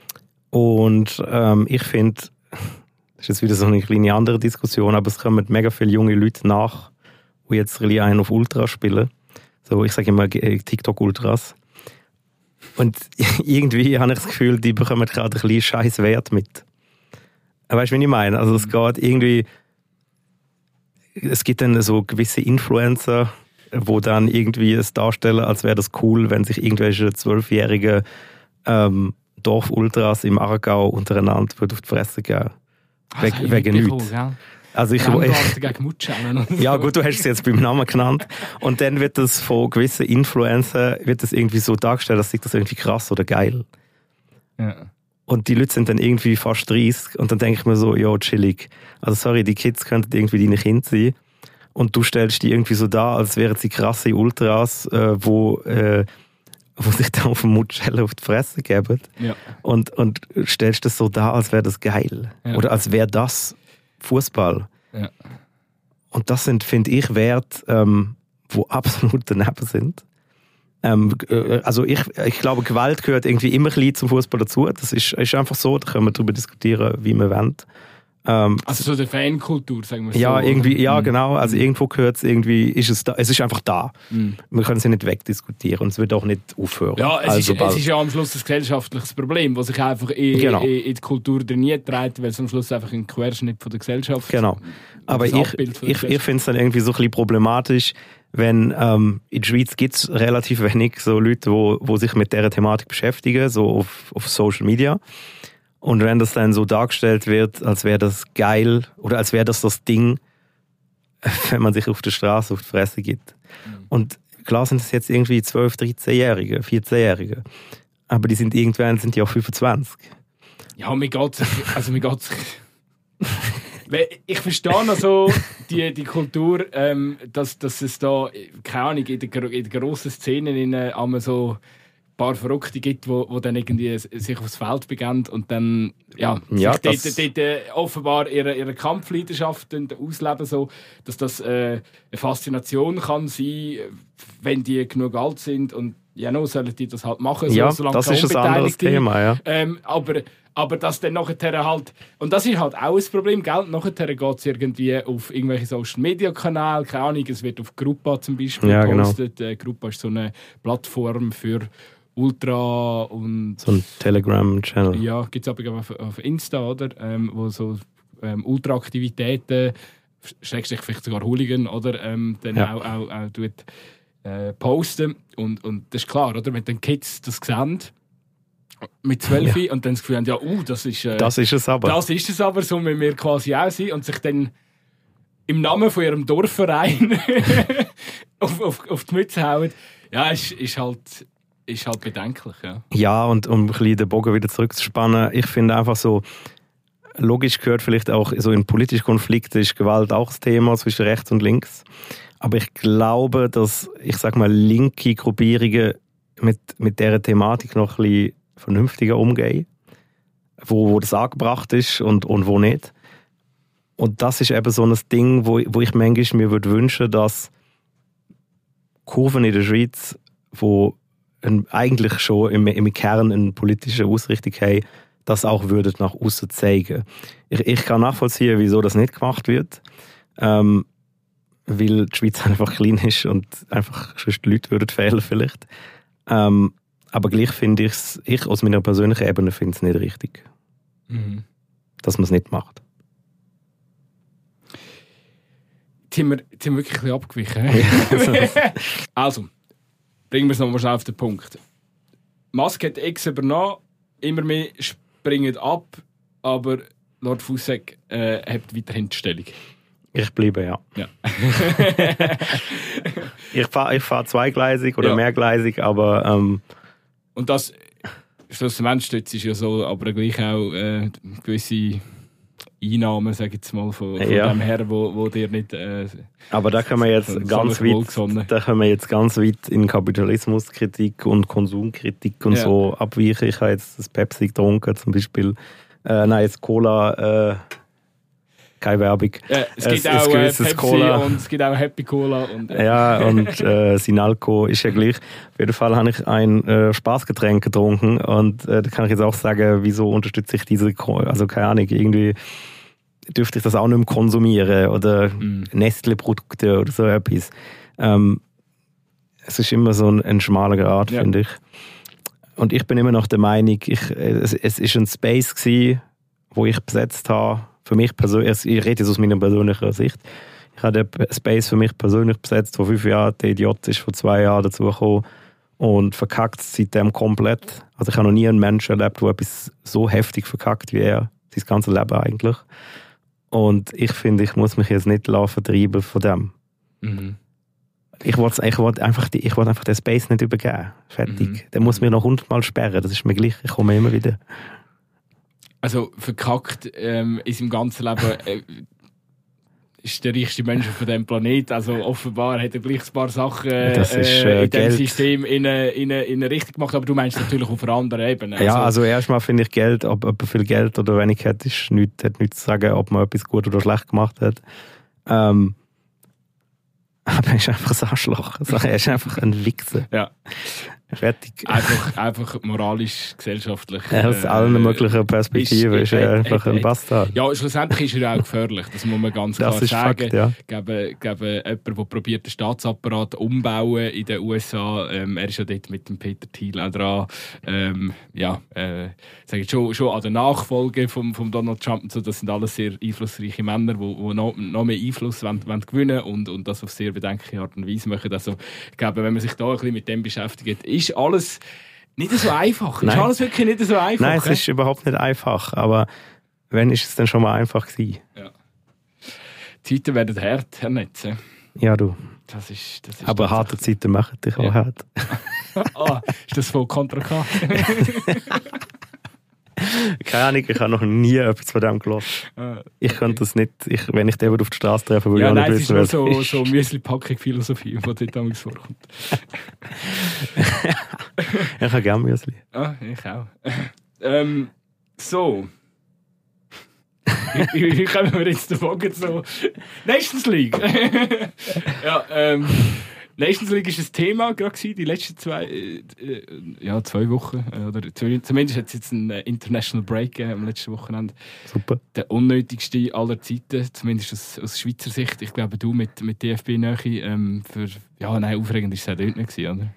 Und ähm, ich finde, das ist jetzt wieder so eine kleine andere Diskussion, aber es kommen mega viele junge Leute nach, die jetzt really einen auf Ultras spielen. So, ich sage immer TikTok-Ultras. Und irgendwie habe ich das Gefühl, die bekommen gerade ein bisschen scheiß Wert mit. Weißt du, wie ich meine? Also es geht irgendwie, es gibt dann so gewisse Influencer, die dann irgendwie es darstellen, als wäre das cool, wenn sich irgendwelche zwölfjährigen ähm, Dorf-Ultras im Aargau untereinander auf die Fresse geben. We wegen nichts. Also ich, ich, ja gut, du hast es jetzt beim Namen genannt. Und dann wird das von gewissen Influencern wird das irgendwie so dargestellt, dass sich das irgendwie krass oder geil. Ja. Und die Leute sind dann irgendwie fast dreißig und dann denke ich mir so, ja, chillig. Also sorry, die Kids könnten irgendwie deine Kinder sein. Und du stellst die irgendwie so dar, als wären sie krasse Ultras, äh, wo, äh, wo sich da auf dem Mutschelle auf die Fresse geben. Ja. Und, und stellst das so dar, als wäre das geil. Ja. Oder als wäre das Fußball. Ja. Und das sind, finde ich, Werte, ähm, wo absolut daneben sind. Ähm, äh, also ich, ich glaube, Gewalt gehört irgendwie immer ein bisschen zum Fußball dazu. Das ist, ist einfach so, da können wir darüber diskutieren, wie wir wollen. Ähm, also so der Fankultur, sagen wir so. Ja, irgendwie, ja, genau. Also irgendwo gehört es irgendwie, ist es da, es ist einfach da. Mhm. Wir können es ja nicht wegdiskutieren und es wird auch nicht aufhören. Ja, es, also ist, es ist ja am Schluss ein gesellschaftliches Problem, das sich einfach in, genau. in, in die Kultur trainiert trägt, weil es am Schluss einfach ein Querschnitt von der Gesellschaft ist. Genau. Aber ich, ich, ich finde es dann irgendwie so ein bisschen problematisch, wenn ähm, in der Schweiz gibt es relativ wenig so Leute, wo, wo sich mit dieser Thematik beschäftigen, so auf, auf Social Media. Und wenn das dann so dargestellt wird, als wäre das geil oder als wäre das das Ding, wenn man sich auf der Straße auf die Fresse gibt. Mhm. Und klar sind es jetzt irgendwie zwölf-, dreizehnjährige, vierzehnjährige. Aber die sind irgendwann sind die auch fünfundzwanzig. Ja, mir geht's, also mir geht's. Ich verstehe noch so die, die Kultur, ähm, dass, dass es da, keine Ahnung, in der, in der grossen Szene in einmal so ein paar Verrückte gibt, die wo, wo dann irgendwie sich aufs Feld begeben und dann ja, ja sich dort, dort, dort offenbar ihre, ihre Kampfleidenschaft ausleben, so, dass das äh, eine Faszination kann sein, wenn die genug alt sind und ja, no, sollen die das halt machen, so, ja, solange das ist ein anderes Thema, ja. Ähm, aber, aber dass dann nachher halt, und das ist halt auch ein Problem, gell? Nachher geht es irgendwie auf irgendwelche Social-Media-Kanäle, keine Ahnung, es wird auf Gruppa zum Beispiel ja, gepostet. Genau. Äh, Gruppa ist so eine Plattform für Ultra und... So ein Telegram-Channel. Ja, gibt es aber auf, auf Insta, oder? Ähm, wo so ähm, Ultra-Aktivitäten, schrägstrich vielleicht sogar Hooligan, oder? Ähm, dann ja. auch, auch, auch tut, äh, posten. Und, und das ist klar, oder? Wenn dann Kids das sehen, mit zwölf ja. und dann das Gefühl haben, ja, uh, das ist... Äh, das ist es aber. Das ist es aber, so müssen wir quasi auch sein. Und sich dann im Namen von ihrem Dorfverein auf, auf, auf die Mütze hauen. Ja, ist, ist, halt, ist halt bedenklich. Ja, ja und um ein bisschen den Bogen wieder zurückzuspannen, ich finde einfach so, logisch gehört vielleicht auch so in politischen Konflikten ist Gewalt auch das Thema zwischen rechts und links. Aber ich glaube, dass, ich sag mal, linke Gruppierungen mit, mit dieser Thematik noch ein bisschen vernünftiger umgehen, wo, wo das angebracht ist und, und wo nicht. Und das ist eben so ein Ding, wo, wo ich manchmal mir würde wünschen, dass Kurven in der Schweiz, wo ein, eigentlich schon im, im Kern eine politische Ausrichtung haben, das auch würden nach außen zeigen. Ich, ich kann nachvollziehen, wieso das nicht gemacht wird, ähm, weil die Schweiz einfach klein ist und einfach sonst die Leute würden fehlen vielleicht. Ähm, aber gleich finde ich es, ich aus meiner persönlichen Ebene finde es nicht richtig, mhm. dass man es nicht macht. Jetzt sind wir, jetzt sind wir wirklich ein bisschen abgewichen. Also, bringen wir es nochmal schnell auf den Punkt. Musk hat X übernommen, immer mehr springen ab, aber Lord Fussek äh, hat weiterhin die Stellung. Ich bleibe, ja. ja. ich fahre ich fahr zweigleisig oder ja. mehrgleisig, aber... Ähm, Und das, schlussendlich ist ja so, aber gleich auch äh, gewisse Einnahmen, sage ich jetzt mal, von, von ja. dem her, wo, wo dir nicht... Äh, aber da können wir jetzt ganz weit, da können wir jetzt ganz weit in Kapitalismuskritik und Konsumkritik und ja. so abweichen. Ich habe jetzt das Pepsi getrunken zum Beispiel. Äh, nein, jetzt Cola... Äh, keine Werbung. Ja, es gibt es, auch äh, Pepsi Cola. Und es gibt auch Happy Cola. Und, äh. Ja, und äh, Sinalco ist ja gleich. Auf jeden Fall habe ich ein äh, Spaßgetränk getrunken und äh, da kann ich jetzt auch sagen, wieso unterstütze ich diese, also keine Ahnung, irgendwie dürfte ich das auch nicht mehr konsumieren oder mm. Nestle-Produkte oder so etwas. Ähm, es ist immer so ein, ein schmaler Grad, ja. finde ich. Und ich bin immer noch der Meinung, ich, es, es ist ein Space gewesen, wo ich besetzt habe. Für mich persönlich, ich rede jetzt aus meiner persönlichen Sicht. Ich habe den Space für mich persönlich besetzt, vor fünf Jahren. Der Idiot ist vor zwei Jahren dazugekommen und verkackt seitdem komplett. Also ich habe noch nie einen Menschen erlebt, der etwas so heftig verkackt wie er. Sein ganzes Leben eigentlich. Und ich finde, ich muss mich jetzt nicht vertreiben von dem. Mhm. Ich wollte ich wollt einfach, ich wollt einfach den Space nicht übergeben. Fertig. Mhm. Der muss mir noch hundertmal sperren. Das ist mir gleich. Ich komme immer wieder. Also verkackt ähm, in seinem ganzen Leben äh, ist der reichste Mensch auf diesem Planeten. Also offenbar hat er gleich ein paar Sachen äh, ist, äh, in diesem System in eine, in, eine, in eine Richtung gemacht, aber du meinst natürlich auf einer anderen Ebene. Also, ja, also erstmal finde ich Geld, ob jemand viel Geld oder wenig hat, ist nichts, hat nichts zu sagen, ob man etwas gut oder schlecht gemacht hat. Ähm, aber er ist einfach ein Arschloch. Er ist einfach ein Wichser. Ja. Fertig. Einfach, einfach moralisch, gesellschaftlich. Ja, aus äh, allen möglichen Perspektiven ist, ist er äh, einfach äh, ein Bastard. Ja, schlussendlich ist er auch gefährlich, das muss man ganz das klar ist sagen. Fakt, ja. Geben, geben jemand, der probiert, den Staatsapparat umbauen in den U S A. Ähm, er ist ja dort mit dem Peter Thiel auch dran. Ähm, ja, äh, sage ich schon, schon an der Nachfolge von vom Donald Trump und so. Das sind alles sehr einflussreiche Männer, die, die noch, noch mehr Einfluss wollen, wollen gewinnen und, und das auf sehr bedenkliche Art und Weise machen. Also, ich glaube, wenn man sich da ein bisschen mit dem beschäftigt, ist alles nicht so einfach. Nein. Ist alles wirklich nicht so einfach. Nein, es ist überhaupt nicht einfach. Aber wenn ist es denn schon mal einfach gewesen? Ja. Die Zeiten werden hart, Herr Netze. Ja, du. Das ist, das ist aber harte Zeiten machen dich ja. auch hart. Ah, ist das voll Kontra K? Keine Ahnung, ich habe noch nie etwas von dem gehört. Ah, okay. Ich könnte das nicht, ich, wenn ich den auf die Straße treffe, würde ja, ich auch nein, nicht wissen, was so, ist. so Müsli-Packung-Philosophie, die dort damals vorkommt. Ich habe gerne Müsli. Ah, ich auch. ähm, so. wie, wie, wie kommen wir jetzt davon so? Nations League! ja, ähm... Nations League war ein Thema gerade die letzten zwei, äh, ja, zwei Wochen. Äh, oder zumindest hat es jetzt einen International Break gegeben am letzten Wochenende. Super. Der unnötigste aller Zeiten, zumindest aus, aus Schweizer Sicht. Ich glaube, du mit, mit D F B-Nähe. Ähm, für, ja, nein, aufregend war es auch dort nicht, oder?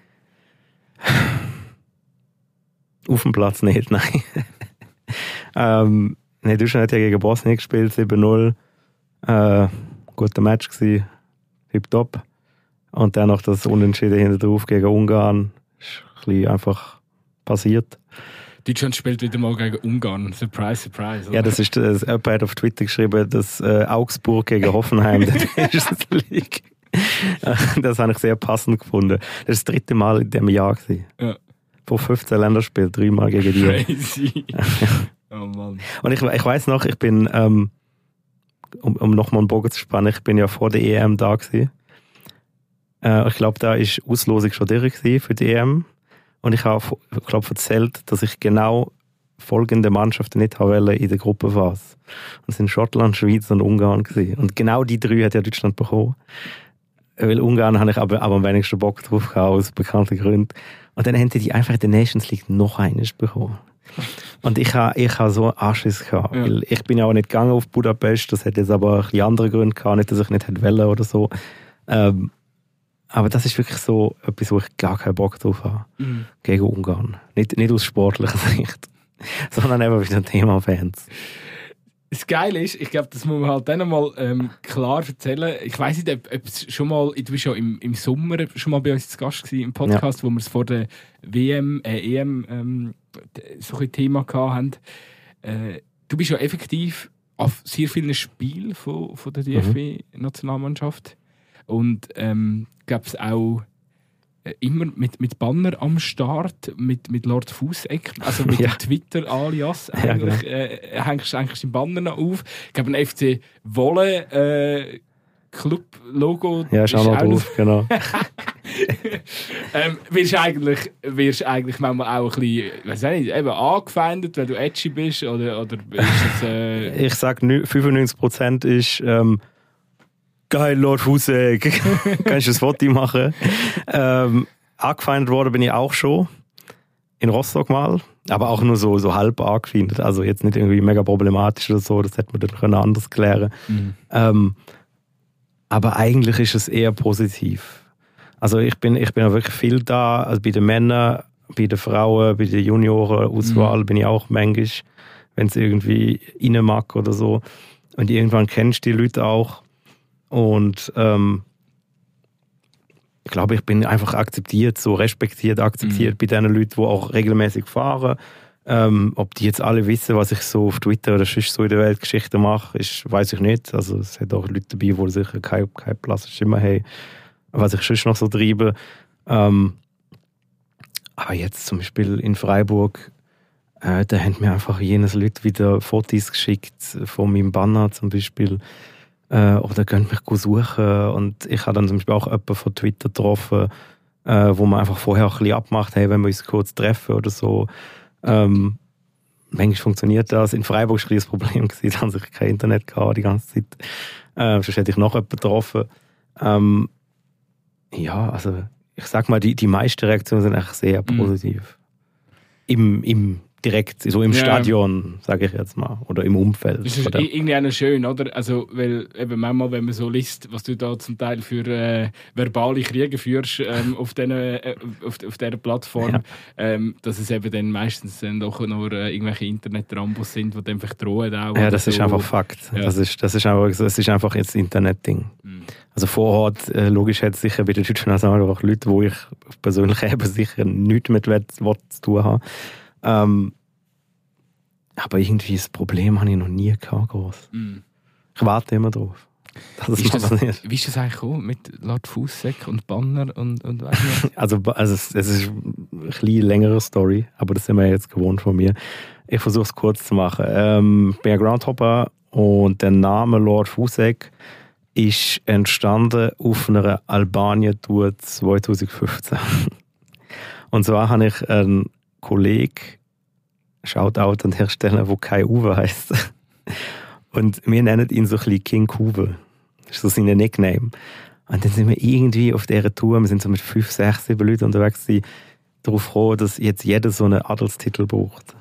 Auf dem Platz nicht, nein. ähm, nee, Deutschland hat ja gegen Bosnien gespielt, sieben null. Äh, guter Match gewesen. Tipptopp. Und dann noch das Unentschieden hinter drauf gegen Ungarn. Ist ein bisschen einfach passiert. Deutschland spielt wieder mal gegen Ungarn. Surprise, surprise. Oder? Ja, das ist das. Jemand hat auf Twitter geschrieben, dass äh, Augsburg gegen Hoffenheim der Nations League. Das habe ich sehr passend gefunden. Das war das dritte Mal in diesem Jahr. Ja. Vor fünfzehn Länderspielen, dreimal gegen die. Crazy. Oh Mann. Und ich, ich weiss noch, ich bin, ähm, um, um nochmal einen Bogen zu spannen, ich bin ja vor der E M da gewesen. Äh, ich glaube, da ist Auslosung schon durch für die E M. Und ich habe, ich glaube, erzählt, dass ich genau folgende Mannschaften nicht haben in der Gruppenphase. Und es sind Schottland, Schweiz und Ungarn gewesen. Und genau die drei hat ja Deutschland bekommen. Weil Ungarn habe ich aber, aber am wenigsten Bock drauf gehabt, aus bekannten Gründen. Und dann hätten die einfach in der Nations League noch eines bekommen. Und ich habe ich ha so Anschiss gehabt. Ja. Weil ich bin ja auch nicht gegangen auf Budapest. Das hat jetzt aber ein bisschen andere Gründe gehabt. Nicht, dass ich nicht hätte wollen oder so. Ähm, aber das ist wirklich so etwas, wo ich gar keinen Bock drauf habe. Mhm. Gegen Ungarn. Nicht, nicht aus sportlicher Sicht, sondern eben wieder Thema-Fans. Das Geile ist, ich glaube, das muss man halt dann mal ähm, klar erzählen. Ich weiss nicht, ob, ob es schon mal, du bist ja im, im Sommer schon mal bei uns zu Gast gewesen, im Podcast, ja. wo wir es vor der W M, äh, E M ähm, so ein Thema hatten. Äh, du bist ja effektiv auf sehr vielen Spielen von, von der D F B-Nationalmannschaft. Und ähm, gab es auch äh, immer mit, mit Banner am Start, mit, mit Lord Fußeck, also mit ja. dem Twitter-Alias. Eigentlich ja, äh, hängst du eigentlich den Banner noch auf. Ich glaube, ein F C Wolle äh, Club-Logo. Ja, ist auch noch drauf, genau. ähm, wirst du eigentlich, wirst eigentlich manchmal auch ein bisschen, weiss ich nicht, eben angefeindet, weil du edgy bist? Oder, oder ist das, äh... Ich sage, fünfundneunzig Prozent ist... Ähm, geil, Lord Fußeck, kannst du ein Foto machen? ähm, angefeindet worden bin ich auch schon. In Rostock mal. Aber auch nur so, so halb angefeindet. Also jetzt nicht irgendwie mega problematisch oder so. Das hätte man dann können anders klären mhm. ähm, Aber eigentlich ist es eher positiv. Also ich bin, ich bin auch wirklich viel da. Also bei den Männern, bei den Frauen, bei den Junioren-Auswahl mhm. bin ich auch manchmal, wenn es irgendwie rein mag oder so. Und irgendwann kennst du die Leute auch. Und ähm, ich glaube, ich bin einfach akzeptiert, so respektiert, akzeptiert mhm. bei den Leuten, die auch regelmäßig fahren. Ähm, ob die jetzt alle wissen, was ich so auf Twitter oder sonst so in der Weltgeschichte mache, ist, weiß ich nicht. Also es hat auch Leute dabei, die sicher keine, keine Plattenstimme haben, was ich sonst noch so treibe. Ähm, aber jetzt zum Beispiel in Freiburg, äh, da haben mir einfach jenes Leute wieder Fotos geschickt von meinem Banner zum Beispiel. Äh, oder könnt mich suchen. Und ich habe dann zum Beispiel auch jemanden von Twitter getroffen, äh, wo man einfach vorher auch ein bisschen abmacht, hey, wenn wir uns kurz treffen oder so. Ähm, manchmal funktioniert das. In Freiburg war das Problem, da hatte ich kein Internet gehabt die ganze Zeit. Äh, sonst hätte ich noch jemanden getroffen. Ähm, ja, also ich sag mal, die, die meisten Reaktionen sind eigentlich sehr positiv. Mhm. Im, im direkt so im ja. Stadion, sage ich jetzt mal, oder im Umfeld. Das ist oder? irgendwie auch schön, oder? Also, weil eben manchmal, wenn man so liest, was du da zum Teil für äh, verbale Kriege führst ähm, auf, den, äh, auf, auf dieser Plattform, ja. ähm, dass es eben dann meistens dann doch nur äh, irgendwelche Internet-Rambos sind, die einfach drohen auch. Ja, das so. Ist einfach Fakt. Ja. Das, ist, das, ist einfach, das ist einfach jetzt Internet-Ding. Mhm. Also vor Ort, äh, logisch hat es sicher bei den deutschen Nationalmannschaft Leute, wo ich persönlich eben sicher nichts mit Wort zu tun habe. Ähm, aber irgendwie das Problem habe ich noch nie gehabt, groß. Mm. Ich warte immer drauf. Wie ist, das, wie ist das eigentlich gekommen mit Lord Fußeck und Banner und, und weiss nicht? Also, also es, es ist eine bisschen längere Story, aber das sind wir jetzt gewohnt von mir. Ich versuche es kurz zu machen. Ähm, ich bin ein Groundhopper und der Name Lord Fußeck ist entstanden auf einer Albanien-Tour zwanzig fünfzehn. Und zwar habe ich einen Kollegen, Shoutout an der Stelle, der Kai Uwe heisst. Und wir nennen ihn so ein bisschen King Uwe. Das ist so sein Nickname. Und dann sind wir irgendwie auf dieser Tour, wir sind so mit fünf, sechs, sieben Leuten unterwegs, die darauf gekommen, dass jetzt jeder so einen Adelstitel braucht.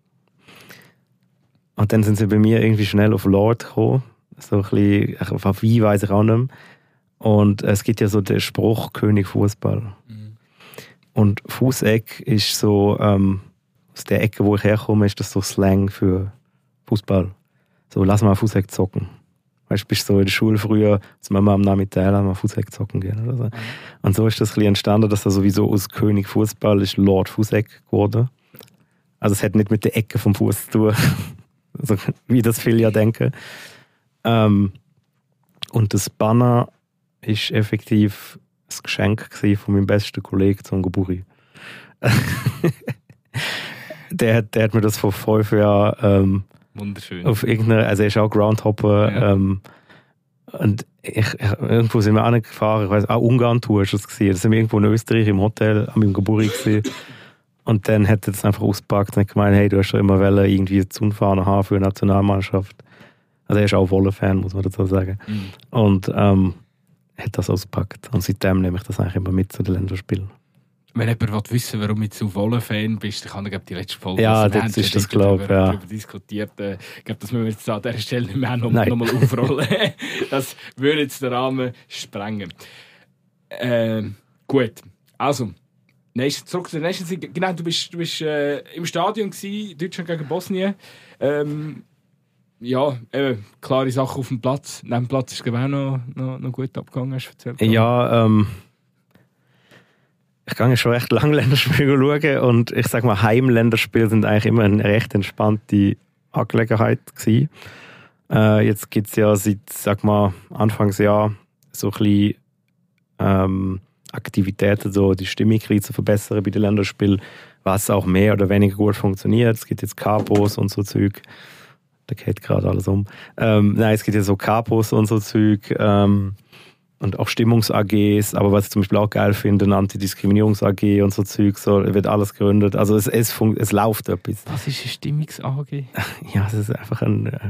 Und dann sind sie bei mir irgendwie schnell auf Lord gekommen. So ein bisschen, auf wie weiss ich auch nicht mehr. Und es gibt ja so den Spruch König Fußball. Mhm. Und Fußeck ist so, ähm, aus der Ecke, wo ich herkomme, ist das so Slang für Fußball. So, lass mal Fußeck zocken. Weißt du, bist so in der Schule früher, als Mama am Nachmittag, lass mal Fußeck zocken gehen oder so. Mhm. Und so ist das ein bisschen entstanden, dass er sowieso aus König Fußball ist Lord Fußeck geworden. Also es hat nicht mit der Ecke vom Fuß zu tun, also, wie das viele ja denken. Ähm, und das Banner ist effektiv ein Geschenk von meinem besten Kollegen zum Geburtstag. der, hat, der hat mir das vor fünf Jahren ähm, wunderschön. Auf irgendeiner, also er ist auch Groundhopper. Ja. Ähm, und ich, ich, irgendwo sind wir auch nicht gefahren, ich weiss, auch Ungarn-Tour ist das gewesen. Da sind wir irgendwo in Österreich im Hotel an meinem Geburtstag gewesen. Und dann hat er das einfach ausgepackt und gemeint, hey, du hast doch immer wollen, irgendwie zu Unfahrer haben für eine Nationalmannschaft. Also er ist auch Wolle-Fan, muss man dazu sagen. Mhm. Und ähm, hat das ausgepackt. Und seitdem nehme ich das eigentlich immer mit zu den Länderspielen. Wenn jemand wissen will, warum du so Wolle-Fan bist, dann kann er die letzte Folge ja, das ist das, glaube ich. Ja. Darüber diskutiert. Ich glaube, das müssen wir jetzt an dieser Stelle nicht mehr noch, noch mal aufrollen. Das würde jetzt den Rahmen sprengen. Äh, gut, also, zurück zu der Nations League. Genau, du bist, du bist äh, im Stadion gewesen, Deutschland gegen Bosnien. Ähm, ja, äh, klare Sache auf dem Platz. Neben dem Platz ist es auch noch, noch, noch gut abgegangen, hast du erzählt. Ja, ähm... Ich gehe schon recht lange Länderspiele schauen und ich sage mal, Heimländerspiele sind eigentlich immer eine recht entspannte Angelegenheit gewesen. Äh, jetzt gibt es ja seit, sag mal, Anfangsjahr so ein bisschen ähm, Aktivitäten, so die Stimmung zu verbessern bei den Länderspielen, was auch mehr oder weniger gut funktioniert. Es gibt jetzt Capos und so Zeug. Da geht gerade alles um. Ähm, nein, es gibt ja so Capos und so Zeug. Ähm, Und auch Stimmungs-A Gs, aber was ich zum Beispiel auch geil finde, eine Antidiskriminierungs-A G und so Zeug, so wird alles gegründet. Also es, es, funkt, es läuft etwas. Was ist ein Stimmungs-A G? Ja, es ist einfach ein äh,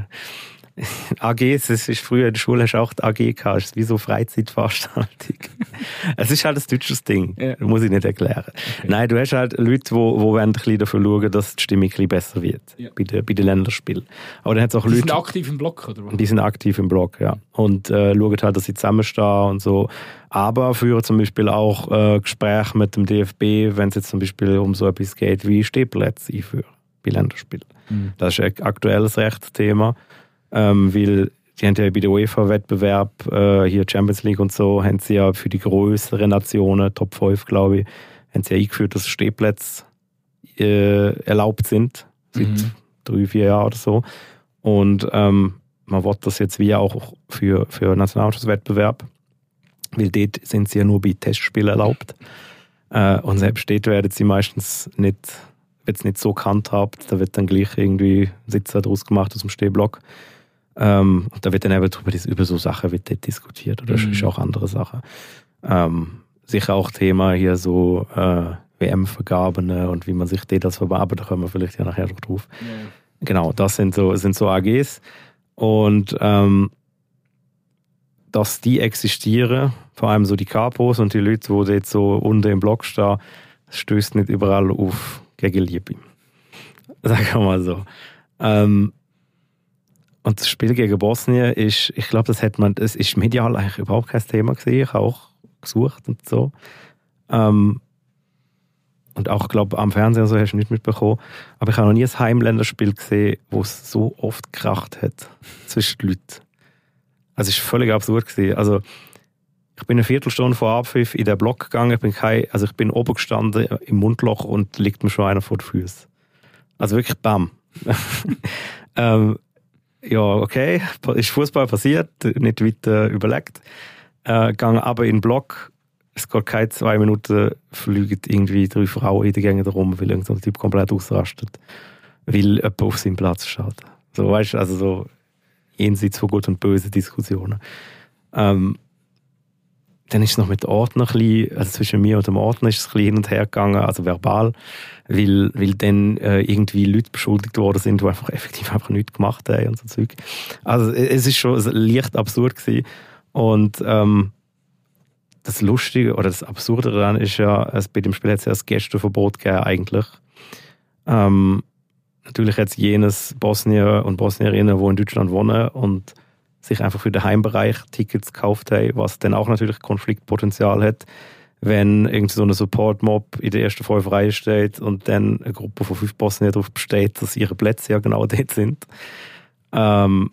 A Gs, es ist früher in der Schule hast du auch die A G gehabt, es ist wie so Freizeitveranstaltung. Es ist halt ein deutsches Ding, ja. Muss ich nicht erklären. Okay. Nein, du hast halt Leute, die wo, wo ein bisschen dafür schauen, dass die Stimmung ein bisschen besser wird, ja. bei den bei den Länderspielen. Aber dann hat's auch die Leute, sind aktiv im Block, oder was? Die sind aktiv im Block, ja. Und äh, schauen halt, dass sie zusammenstehen und so. Aber führen zum Beispiel auch äh, Gespräche mit dem D F B, wenn es jetzt zum Beispiel um so etwas geht wie Stehplätze einführen bei Länderspielen. Mhm. Das ist ein aktuelles Rechtsthema. Ähm, weil die haben ja bei der UEFA-Wettbewerb, äh, hier Champions League und so, haben sie ja für die größeren Nationen, Top fünf glaube ich, haben sie ja eingeführt, dass Stehplätze äh, erlaubt sind. Seit mhm. drei, vier Jahren oder so. Und ähm, man will das jetzt wie auch für, für Nationalmannschaftswettbewerb, weil dort sind sie ja nur bei Testspielen erlaubt. Äh, und selbst dort werden sie meistens nicht, wird es nicht so gehandhabt, da wird dann gleich irgendwie ein Sitzer draus gemacht aus dem Stehblock. Ähm, und da wird dann eben über, über so Sachen wird dort diskutiert oder mhm. auch andere Sachen. Ähm, sicher auch Thema hier so äh, W M-Vergaben und wie man sich dort das verbaut, aber da kommen wir vielleicht ja nachher noch drauf. Ja. Genau, das sind so, sind so A Gs. Und ähm, dass die existieren, vor allem so die Capos und die Leute, die dort so unten im Block stehen, stößt nicht überall auf Gegenliebe. Sagen wir mal so. Ähm, und das Spiel gegen Bosnien ist, ich glaube, das hat man, es ist medial eigentlich überhaupt kein Thema gewesen. Ich habe auch gesucht und so. Ähm, und auch, glaube am Fernsehen so hast du nicht mitbekommen. Aber ich habe noch nie ein Heimländerspiel gesehen, wo es so oft gekracht hat zwischen den Leuten. Also es war völlig absurd gewesen. Also ich bin eine Viertelstunde vor Abpfiff in den Block gegangen. Ich bin kein, also ich bin oben gestanden im Mundloch und liegt mir schon einer vor den Füßen. Also wirklich bam. ähm, ja, okay, ist Fußball passiert, nicht weiter überlegt. Äh, gegangen aber in den Block. Es geht keine zwei Minuten, fliegen irgendwie drei Frauen in den Gängen rum, weil irgendein Typ komplett ausrastet. Weil jemand auf seinem Platz steht. So, weißt du, also so jenseits von Gut und Böse Diskussionen. Ähm, dann ist es noch mit dem Ordner ein bisschen, also zwischen mir und dem Ordner ist es ein bisschen hin und her gegangen, also verbal, weil, weil dann äh, irgendwie Leute beschuldigt worden sind, die einfach effektiv einfach nichts gemacht haben und so Zeug. Also es ist schon leicht absurd gewesen. Und ähm, das Lustige oder das Absurde daran ist ja, es bei dem Spiel hat es ja ein Gästeverbot gegeben eigentlich. Ähm, natürlich hat es jenes Bosnier und Bosnierinnen, die in Deutschland wohnen und sich einfach für den Heimbereich Tickets gekauft haben, was dann auch natürlich Konfliktpotenzial hat, wenn irgend so ein Support-Mob in der ersten fünf Reihen steht und dann eine Gruppe von fünf Bosnier darauf besteht, dass ihre Plätze ja genau dort sind. Ähm,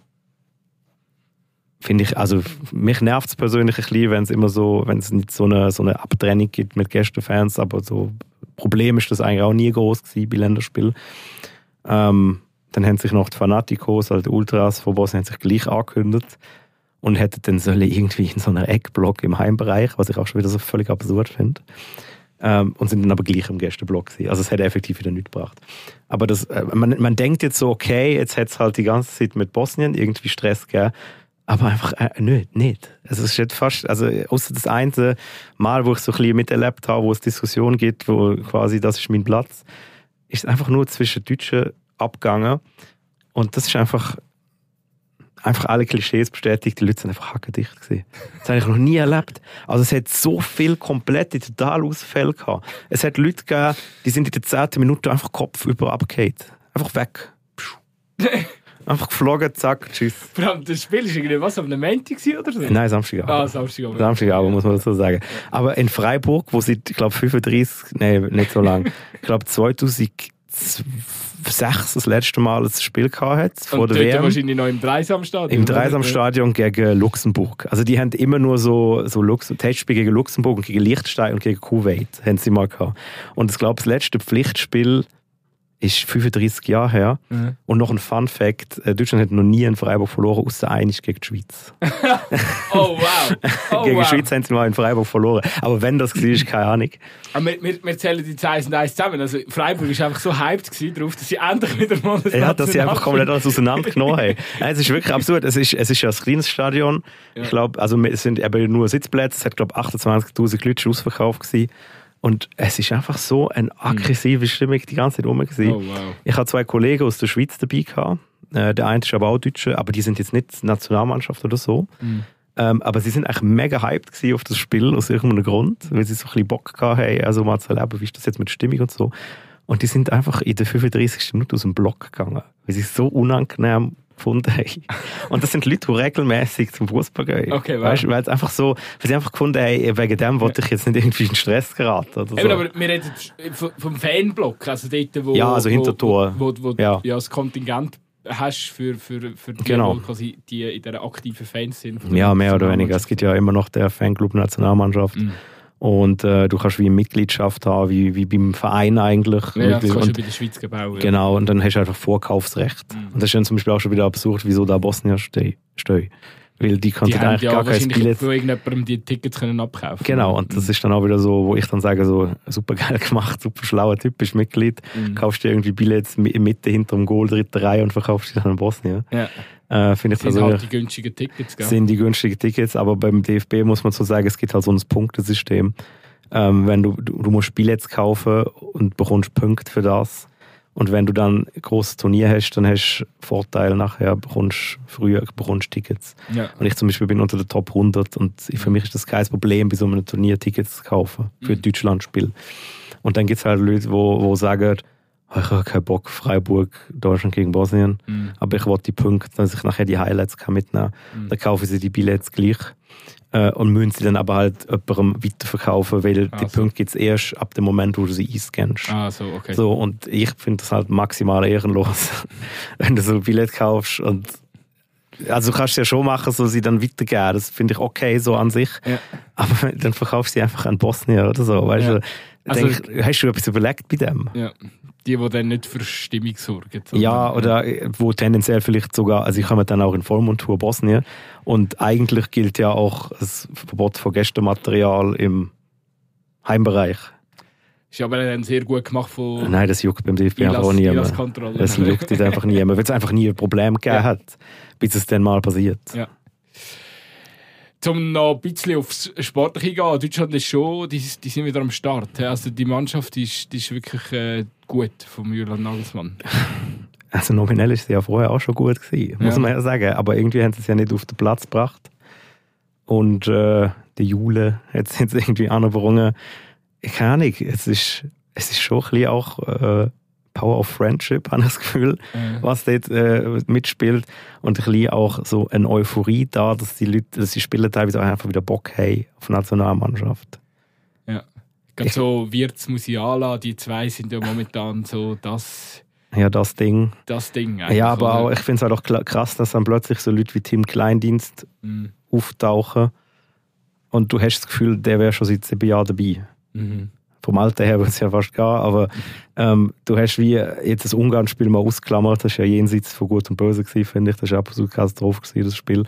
finde ich, also mich nervt es persönlich ein bisschen, wenn es immer so, wenn es nicht so eine, so eine Abtrennung gibt mit Gästefans, aber so Problem ist das eigentlich auch nie groß gewesen bei Länderspielen. Ähm, dann haben sich noch die Fanaticos, also die Ultras von Bosnien, haben sich gleich angekündigt und hätten dann sollen irgendwie in so einer Eckblock im Heimbereich, was ich auch schon wieder so völlig absurd finde. Ähm, und sind dann aber gleich im Gästeblock gewesen. Also es hat effektiv wieder nichts gebracht. Aber das, äh, man, man denkt jetzt so, okay, jetzt hat es halt die ganze Zeit mit Bosnien irgendwie Stress gegeben, aber einfach äh, nicht, nicht. Also es ist jetzt fast, also außer das eine Mal, wo ich so ein bisschen miterlebt habe, wo es Diskussionen gibt, wo quasi, das ist mein Platz, ist es einfach nur zwischen Deutschen abgegangen und das ist einfach einfach alle Klischees bestätigt, die Leute sind einfach hackedicht gewesen. Das habe ich noch nie erlebt. Also es hat so viel komplette Totalausfälle gehabt. Es hat Leute gegeben, die sind in der zehnten Minute einfach kopfüber abgefallen. Einfach weg. Einfach geflogen, zack, tschüss. Vor allem, das Spiel war irgendwie was, am Montag oder so? Nein, Samstagabend. Ah, Samstagabend. Samstagabend, muss man so sagen. Aber in Freiburg, wo seit, ich glaube, fünfunddreißig, nein, nicht so lange, ich glaube zweitausendsechs das letzte Mal ein Spiel gehabt hat, vor und der W M. wahrscheinlich noch im Dreisamstadion. Im Dreisamstadion gegen Luxemburg. Also die haben immer nur so, so Lux- Testspiele gegen Luxemburg und gegen Liechtenstein und gegen Kuwait haben sie mal gehabt. Und ich glaube, das letzte Pflichtspiel ist fünfunddreißig Jahre her. Mhm. Und noch ein Fun Fact, Deutschland hat noch nie in Freiburg verloren, außer einig gegen die Schweiz. Oh wow! Oh, gegen wow. die Schweiz haben sie mal in Freiburg verloren. Aber wenn das war, ist keine Ahnung. Aber wir, wir, wir zählen die zwei und eins zusammen. Also Freiburg war einfach so hyped darauf, dass sie endlich wieder mal das Ja, dass sie einfach komplett alles auseinandergenommen haben. Nein, es ist wirklich absurd. Es ist, es ist ja ein kleines Stadion. Ja. Ich glaube, also es sind eben nur Sitzplätze. Es hat, glaube ich, achtundzwanzigtausend Leute ausverkauft gewesen. Und es ist einfach so eine aggressive Stimmung die ganze Zeit rum gewesen. Oh, wow. Ich hatte zwei Kollegen aus der Schweiz dabei gehabt. Der eine ist aber auch Deutscher, aber die sind jetzt nicht Nationalmannschaft oder so. Mhm. Ähm, aber sie sind eigentlich mega hyped gewesen auf das Spiel aus irgendeinem Grund, weil sie so ein bisschen Bock gehabt haben, also mal zu erleben, wie ist das jetzt mit Stimmung und so. Und die sind einfach in der fünfunddreißigsten Minute aus dem Block gegangen, weil sie es so unangenehm gefunden haben. Und das sind Leute, die regelmäßig zum Fußball gehen. Okay, wow. Weißt du, weil sie einfach so, weil sie einfach gefunden haben, wegen dem wollte ich jetzt nicht irgendwie in Stress geraten. Oder so. Eben, aber wir reden vom Fanblock, also dort, wo, ja, also hinter Tor. wo, wo, wo ja. ja, das Kontingent hast für, für, für die, genau. die quasi die in dieser aktiven Fans sind. Ja, mehr oder weniger. Es gibt ja immer noch der Fanclub Nationalmannschaft. Mhm. Und äh, du kannst wie eine Mitgliedschaft haben, wie, wie beim Verein eigentlich. Ja, das kannst und, du bei der Schweiz gebaut. Ja. Genau, und dann hast du einfach Vorkaufsrecht. Mhm. Und das ist dann zum Beispiel auch schon wieder absurd, wieso da Bosnien stehen. Weil die können eigentlich ja gar kein Billett... von irgendjemandem die Tickets können abkaufen. Genau, und das ist dann auch wieder so, wo ich dann sage, so super geil gemacht, super schlauer Typ, bist Mitglied, mhm. kaufst dir irgendwie Billets Mitte hinterm Goal, dritte Reihe und verkaufst die dann in Bosnien. Ja. Äh, finde ich sind also, halt die günstigen Tickets, gell? Sind die günstigen Tickets, aber beim D F B muss man so sagen, es gibt halt so ein Punktesystem. Ähm, wenn du, du, du musst Billets kaufen und bekommst Punkte für das. Und wenn du dann ein grosses Turnier hast, dann hast du Vorteile nachher, bekommst früher bekommst Tickets. Ja. Und ich zum Beispiel bin unter der Top hundert und für mich ist das kein Problem, bei so einem Turnier Tickets zu kaufen für ein mhm. Deutschlandspiel. Und dann gibt es halt Leute, die wo, wo sagen, oh, ich habe keinen Bock, Freiburg, Deutschland gegen Bosnien, mhm. aber ich will die Punkte, dass ich nachher die Highlights kann mitnehmen kann. Mhm. Dann kaufen sie die Billets gleich. Und müssen sie dann aber halt jemandem weiterverkaufen, weil ah, die so. Punkte gibt es erst ab dem Moment, wo du sie einscannst. Ah, so, okay. So, und ich finde das halt maximal ehrenlos, wenn du so ein Billett kaufst und also du kannst es ja schon machen, so sie dann weitergeben. Das finde ich okay so an sich. Ja. Aber dann verkaufst du sie einfach an Bosnien oder so. Weißt ja. du? Also, denk, hast du etwas überlegt bei dem? Ja. Die, die dann nicht für Stimmung sorgen. Ja, oder wo tendenziell vielleicht sogar, also ich komme dann auch in Vollmontur Bosnien und eigentlich gilt ja auch das Verbot von Gästematerial im Heimbereich. Ist aber dann sehr gut gemacht von... Nein, das juckt beim D F B einfach auch niemand. Das juckt einfach niemand, weil es einfach nie ein Problem gegeben ja. hat, bis es dann mal passiert. Ja. Um noch ein bisschen aufs Sportliche gehen, Deutschland ist schon, die, die sind wieder am Start. Also die Mannschaft die ist, die ist wirklich äh, gut von Julian Nagelsmann. Also nominell ist sie ja vorher auch schon gut gewesen, muss ja. man ja sagen. Aber irgendwie haben sie es ja nicht auf den Platz gebracht. Und äh, der Jule hat es jetzt irgendwie angebrungen. Keine Ahnung, es ist, es ist schon ein bisschen auch... Äh, Power of Friendship, habe ich das Gefühl, mhm. was dort äh, mitspielt. Und ein bisschen auch so eine Euphorie da, dass die Leute, dass die Spieler teilweise auch einfach wieder Bock haben auf Nationalmannschaft. Ja. Gerade so Wirtz, Musiala, die zwei sind ja momentan so das... Ja, das Ding. Das Ding eigentlich. Ja, aber auch, ich finde es halt auch krass, dass dann plötzlich so Leute wie Tim Kleindienst mhm. auftauchen und du hast das Gefühl, der wäre schon seit sieben Jahren dabei. Mhm. Vom Alter her würde es ja fast gehen, aber ähm, du hast wie jetzt das Ungarn-Spiel mal ausgeklammert, das war ja jenseits von Gut und Böse gewesen, finde ich, das war absolut Katastrophe gewesen, das Spiel.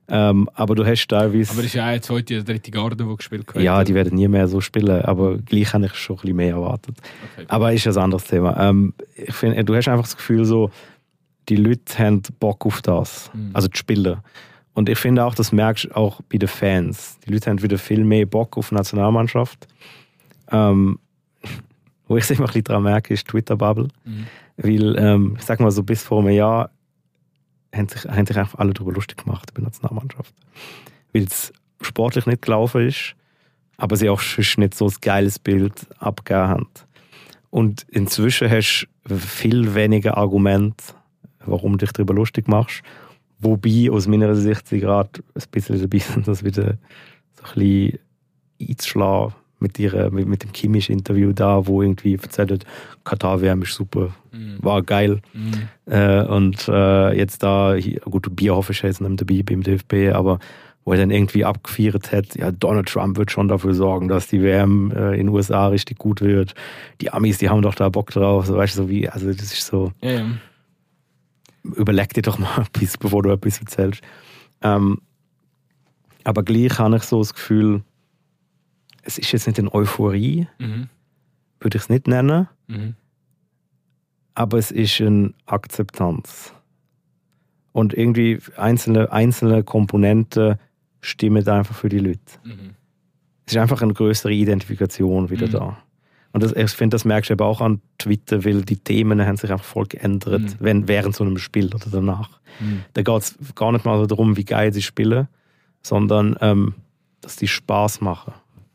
Ähm, aber du hast teilweise... Aber es ist ja auch eine zweite oder dritte Garde, die gespielt hat. Ja, die werden nie mehr so spielen, aber gleich habe ich schon ein bisschen mehr erwartet. Okay. Aber ist ein anderes Thema. Ähm, ich finde, du hast einfach das Gefühl so, die Leute haben Bock auf das. Mhm. Also die Spieler. Und ich finde auch, das merkst du auch bei den Fans. Die Leute haben wieder viel mehr Bock auf die Nationalmannschaft. Ähm, wo ich es immer ein bisschen daran merke, ist Twitter-Bubble. Mhm. Weil, ähm, ich sag mal so, bis vor einem Jahr haben sich, haben sich einfach alle darüber lustig gemacht über die Nationalmannschaft. Weil es sportlich nicht gelaufen ist, aber sie auch schon nicht so ein geiles Bild abgegeben haben. Und inzwischen hast du viel weniger Argumente, warum du dich darüber lustig machst. Wobei aus meiner Sicht sie gerade ein bisschen dabei sind, das wieder so ein bisschen einzuschlagen mit, ihrer, mit, mit dem Kimmich-Interview da, wo irgendwie erzählt hat, Katar-W M ist super, mhm. war geil. Mhm. Äh, und äh, jetzt da, hier, gut, Bierhoff ist jetzt nicht mehr dabei beim D F B, aber wo er dann irgendwie abgefeiert hat, ja, Donald Trump wird schon dafür sorgen, dass die W M äh, in den U S A richtig gut wird. Die Amis, die haben doch da Bock drauf, so, weißt du, so wie, also das ist so... Ja, ja. Überleg dir doch mal etwas, bevor du etwas erzählst. Ähm, aber gleich habe ich so das Gefühl, es ist jetzt nicht eine Euphorie, mhm. würde ich es nicht nennen, mhm. aber es ist eine Akzeptanz. Und irgendwie einzelne, einzelne Komponenten stimmen einfach für die Leute. Mhm. Es ist einfach eine größere Identifikation wieder mhm. da. Und das, ich finde, das merkst du eben auch an Twitter, weil die Themen haben sich einfach voll geändert, mhm. wenn, während so einem Spiel oder danach. Mhm. Da geht es gar nicht mal darum, wie geil sie spielen, sondern ähm, dass die Spaß machen.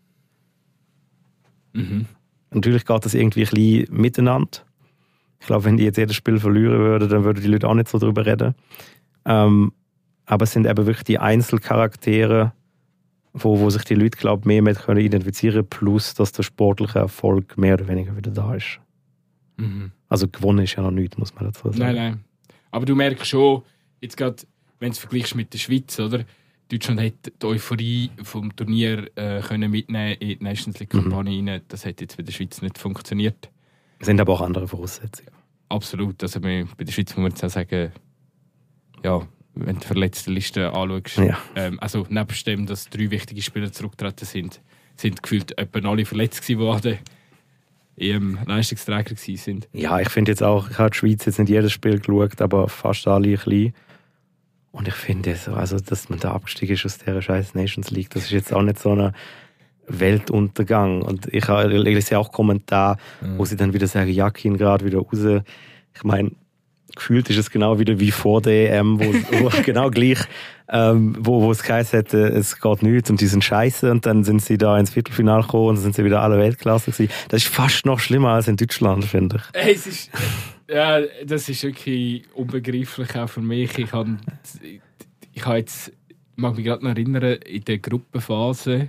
Mhm. Natürlich geht das irgendwie ein bisschen miteinander. Ich glaube, wenn die jetzt jedes Spiel verlieren würden, dann würden die Leute auch nicht so drüber reden. Ähm, aber es sind eben wirklich die Einzelcharaktere, Wo, wo sich die Leute, glaube ich, mehr mit können identifizieren können, plus dass der sportliche Erfolg mehr oder weniger wieder da ist. Mhm. Also gewonnen ist ja noch nichts, muss man dazu sagen. Nein, nein. Aber du merkst schon, jetzt gerade, wenn du es vergleichst mit der Schweiz, oder? Deutschland hat die Euphorie vom Turnier äh, können mitnehmen in die Nations League-Kampagne mhm. rein. Das hat jetzt bei der Schweiz nicht funktioniert. Es sind aber auch andere Voraussetzungen. Absolut. Also bei der Schweiz muss man jetzt auch sagen, ja, wenn du die verletzte Liste anschaust, ja. ähm, also nebst dem, dass drei wichtige Spieler zurückgetreten sind, sind gefühlt etwa alle verletzt gewesen, die an der E M Leistungsträger waren. Ja, ich finde jetzt auch, ich habe die Schweiz jetzt nicht jedes Spiel geschaut, aber fast alle ein bisschen. Und ich finde, so, also, dass man da abgestiegen ist aus dieser scheiß Nations League, das ist jetzt auch nicht so ein Weltuntergang. Und ich lese ja auch Kommentare, mhm. wo sie dann wieder sagen, Jakin gerade wieder raus. Ich meine, gefühlt ist es genau wieder wie vor der E M, wo, wo genau gleich, ähm, wo, wo es geheißen hat, es geht nichts und die sind scheiße und dann sind sie da ins Viertelfinale gekommen und dann sind sie wieder alle Weltklasse gewesen. Das ist fast noch schlimmer als in Deutschland, finde ich. Hey, es ist, ja, das ist wirklich unbegreiflich auch für mich. Ich habe ich habe jetzt, ich mag mich gerade noch erinnern, in der Gruppenphase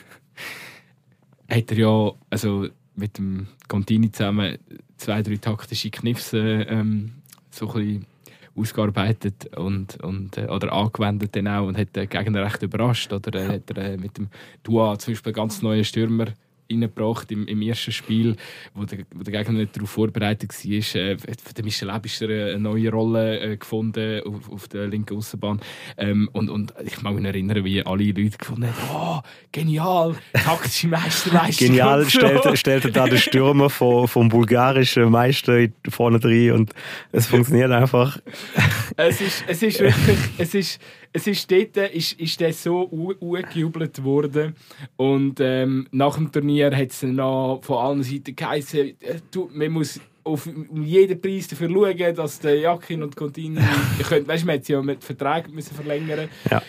hat er ja, also mit dem Contini zusammen zwei, drei taktische Knifse ähm, so ein bisschen ausgearbeitet und, und, äh, oder angewendet dann auch und hat den Gegner recht überrascht. Oder äh, hat er äh, mit dem Dua zum Beispiel ganz neue Stürmer reingebracht im, im ersten Spiel, wo der, wo der Gegner nicht darauf vorbereitet war. Äh, hat der Michel Leb ist eine neue Rolle äh, gefunden auf, auf der linken Aussenbahn. Ähm, und, und ich mag mich erinnern, wie alle Leute gefunden haben, oh, genial, taktische Meisterleistung. Genial, so. stellte, stellte da den Stürmer vom, vom bulgarischen Meister vorne rein und es funktioniert einfach. es ist, es ist wirklich, es ist, es ist dort ist, ist der so angejubelt worden und ähm, nach dem Turnier hat es noch von allen Seiten geheißen, du, man muss auf, um jeden Preis dafür schauen, dass der Jakin und Contini, weißt, man hätte ja mit Verträgen müssen verlängern. Ja.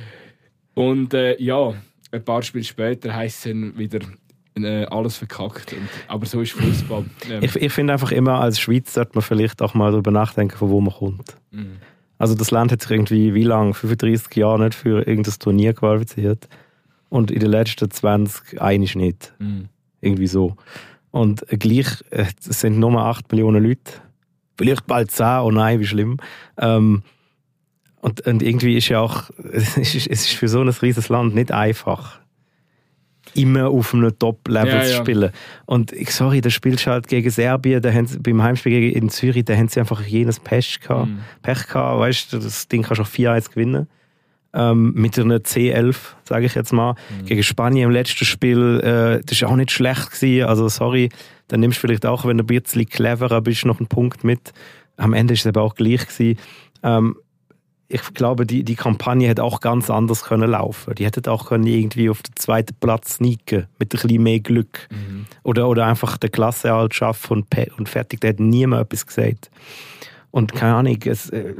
Und äh, ja, ein paar Spiele später heisst es dann wieder äh, alles verkackt. Und, aber so ist Fußball. Ähm. Ich, ich finde einfach immer, als Schweiz sollte man vielleicht auch mal darüber nachdenken, von wo man kommt. Mhm. Also das Land hat sich irgendwie, wie lange, fünfunddreissig Jahre nicht für irgendein Turnier qualifiziert. Und in den letzten zwanzig eigentlich nicht. Mhm. Irgendwie so. Und gleich, es sind nur acht Millionen Leute. Vielleicht bald zehn, oh nein, wie schlimm. Ähm, und, und irgendwie ist ja auch, es ist, es ist für so ein riesiges Land nicht einfach, immer auf einem Top-Level ja, zu ja. spielen. Und ich sorry, da spielst du halt gegen Serbien, da haben sie, beim Heimspiel gegen in Zürich, da haben sie einfach jenes Pech gehabt. Mhm. Pech gehabt, weißt du, das Ding kannst du auch vier eins gewinnen. ähm, mit einer C elf, sage ich jetzt mal. Mhm. Gegen Spanien im letzten Spiel, äh, das war auch nicht schlecht gewesen. Also sorry, dann nimmst du vielleicht auch, wenn du ein bisschen cleverer bist, noch einen Punkt mit. Am Ende ist es aber auch gleich gewesen. Ähm, ich glaube, die, die Kampagne hätte auch ganz anders können laufen. Die hätte auch können irgendwie auf den zweiten Platz sneaken, mit ein bisschen mehr Glück. Mhm. Oder, oder einfach der Klassenerhalt schaffen und, und fertig. Da hat niemand etwas gesagt. Und keine Ahnung, es, äh,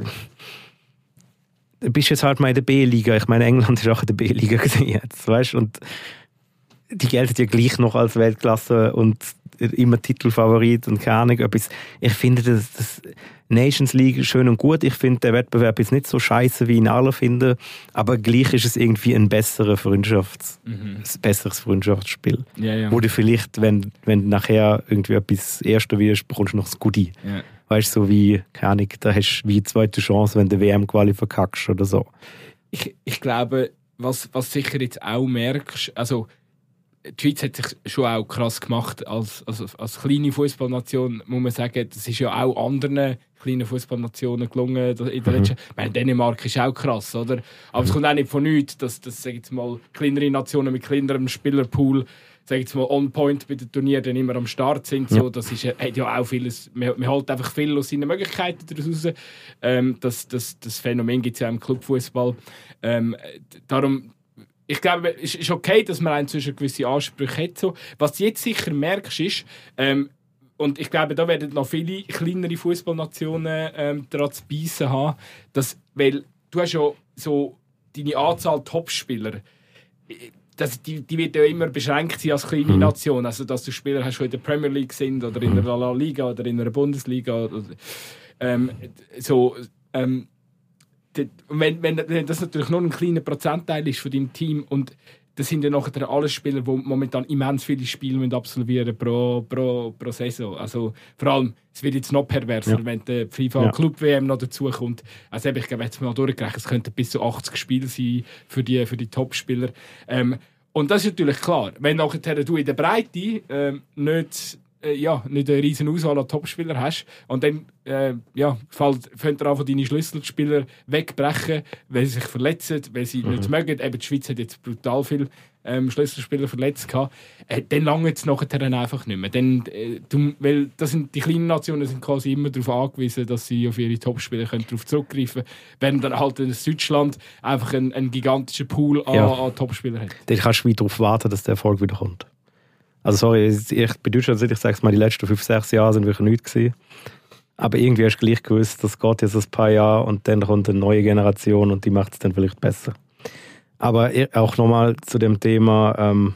du bist jetzt halt mal in der B-Liga. Ich meine, England ist auch in der B-Liga jetzt, weißt? Und die gelten ja gleich noch als Weltklasse und immer Titelfavorit und keine Ahnung. Etwas. Ich finde, das, das Nations League schön und gut. Ich finde, der Wettbewerb ist nicht so scheiße, wie ihn alle finden, aber gleich ist es irgendwie ein besserer Freundschafts-, mhm. ein besseres Freundschaftsspiel. Ja, ja. Wo du vielleicht, wenn, wenn du nachher irgendwie etwas Erster wirst, bekommst du noch das Goodie. Ja. Weißt du, so wie, keine Ahnung, da hast du wie eine zweite Chance, wenn du W M-Quali verkackst oder so. Ich, ich glaube, was, was sicher jetzt auch merkst, also die Schweiz hat sich schon auch krass gemacht als, als, als kleine Fußballnation, muss man sagen. Das ist ja auch anderen kleinen Fußballnationen gelungen in der letzten. Mhm. Ich meine, Dänemark ist auch krass, oder? Aber mhm. es kommt auch nicht von nichts, dass, dass sag jetzt mal, kleinere Nationen mit kleinerem Spielerpool, sag jetzt mal, on point bei den Turnieren dann immer am Start sind. So, das ist, hat ja auch vieles. Man, man holt einfach viel aus seinen Möglichkeiten daraus raus. Ähm, das, das, das Phänomen gibt es ja auch im Clubfußball. Ähm, darum. Ich glaube, es ist okay, dass man inzwischen gewisse Ansprüche hat. So. Was du jetzt sicher merkst, ist, ähm, und ich glaube, da werden noch viele kleinere Fußballnationen ähm, daran zu beißen haben, dass, weil du hast ja so deine Anzahl Topspieler, das, die, die wird ja immer beschränkt sein als kleine mhm. Nation. Also, dass du Spieler hast, die in der Premier League sind oder in der La, La Liga oder in der Bundesliga. Oder, ähm, so, ähm, Wenn, wenn, wenn das natürlich nur ein kleiner Prozentteil ist von deinem Team und das sind ja nachher alle Spieler, die momentan immens viele Spiele absolvieren pro, pro, pro Saison. Also vor allem, es wird jetzt noch perverser, ja. wenn die FIFA ja. Club W M noch dazukommt. Also ich glaube, jetzt mal durchgerechnet, es könnten bis zu achtzig Spiele sein für die, für die Top-Spieler. Ähm, und das ist natürlich klar, wenn nachher du in der Breite ähm, nicht Äh, ja, nicht eine riesen Auswahl an Topspielern hast und dann äh, ja, fällt, fängt er an, von deinen Schlüsselspieler wegbrechen, weil sie sich verletzen, weil sie mhm. nicht mögen. Eben, die Schweiz hat jetzt brutal viele ähm, Schlüsselspieler verletzt gehabt. Äh, dann lange es nachher dann einfach nicht mehr. Dann, äh, du, weil das sind, die kleinen Nationen sind quasi immer darauf angewiesen, dass sie auf ihre Topspieler können darauf zurückgreifen können, während dann halt in Deutschland einfach einen, einen gigantischen Pool an, ja. an Topspielern hat. Dann kannst du wieder darauf warten, dass der Erfolg wieder kommt. Also sorry, ich, bei Deutschland, ich sage es mal, die letzten fünf, sechs Jahre sind wirklich nichts gewesen. Aber irgendwie hast du gleich gewusst, das geht jetzt ein paar Jahre und dann kommt eine neue Generation und die macht es dann vielleicht besser. Aber auch nochmal zu dem Thema, ähm,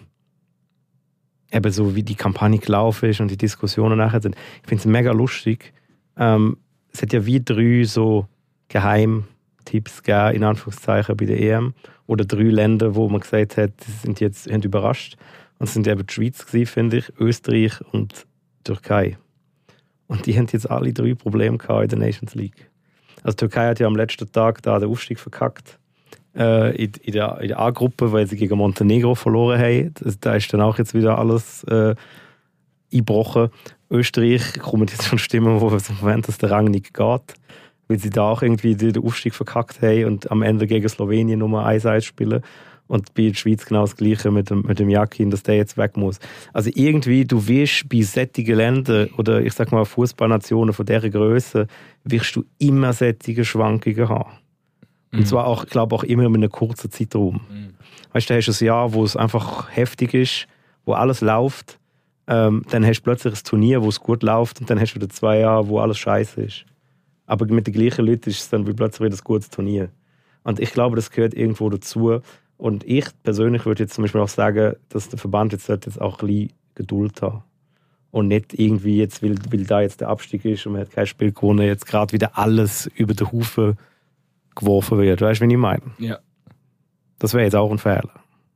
eben so wie die Kampagne gelaufen ist und die Diskussionen nachher sind. Ich finde es mega lustig. Ähm, es hat ja wie drei so Geheimtipps gegeben, in Anführungszeichen, bei der E M. Oder drei Länder, wo man gesagt hat, die sind jetzt haben überrascht. Und es sind eben die Schweiz gewesen, finde ich, Österreich und die Türkei. Und die haben jetzt alle drei Probleme gehabt in der Nations League. Also die Türkei hat ja am letzten Tag da den Aufstieg verkackt. Äh, in, in der, in der A-Gruppe, weil sie gegen Montenegro verloren haben. Das, da ist dann auch jetzt wieder alles äh, eingebrochen. Österreich kommen jetzt schon Stimmen, wo es im Moment dass der Rang nicht geht. Weil sie da auch irgendwie den Aufstieg verkackt haben und am Ende gegen Slowenien Nummer eins eins spielen. Und bei der Schweiz genau das Gleiche mit dem, mit dem Jakin, dass der jetzt weg muss. Also irgendwie, du wirst bei sättigen Ländern oder ich sag mal Fußballnationen von dieser Größe, wirst du immer sättige Schwankungen haben. Mhm. Und zwar auch, ich glaube auch immer mit einem kurzen Zeitraum. Mhm. Weißt du, da hast du ein Jahr, wo es einfach heftig ist, wo alles läuft. Ähm, dann hast du plötzlich ein Turnier, wo es gut läuft und dann hast du wieder zwei Jahre, wo alles scheiße ist. Aber mit den gleichen Leuten ist es dann plötzlich wieder ein gutes Turnier. Und ich glaube, das gehört irgendwo dazu. Und ich persönlich würde jetzt zum Beispiel auch sagen, dass der Verband jetzt, jetzt auch ein bisschen Geduld haben. Und nicht irgendwie jetzt, weil, weil da jetzt der Abstieg ist und man hat kein Spiel gewonnen, jetzt gerade wieder alles über den Haufen geworfen wird. Weißt du, was ich meine? Ja. Das wäre jetzt auch ein Fehler.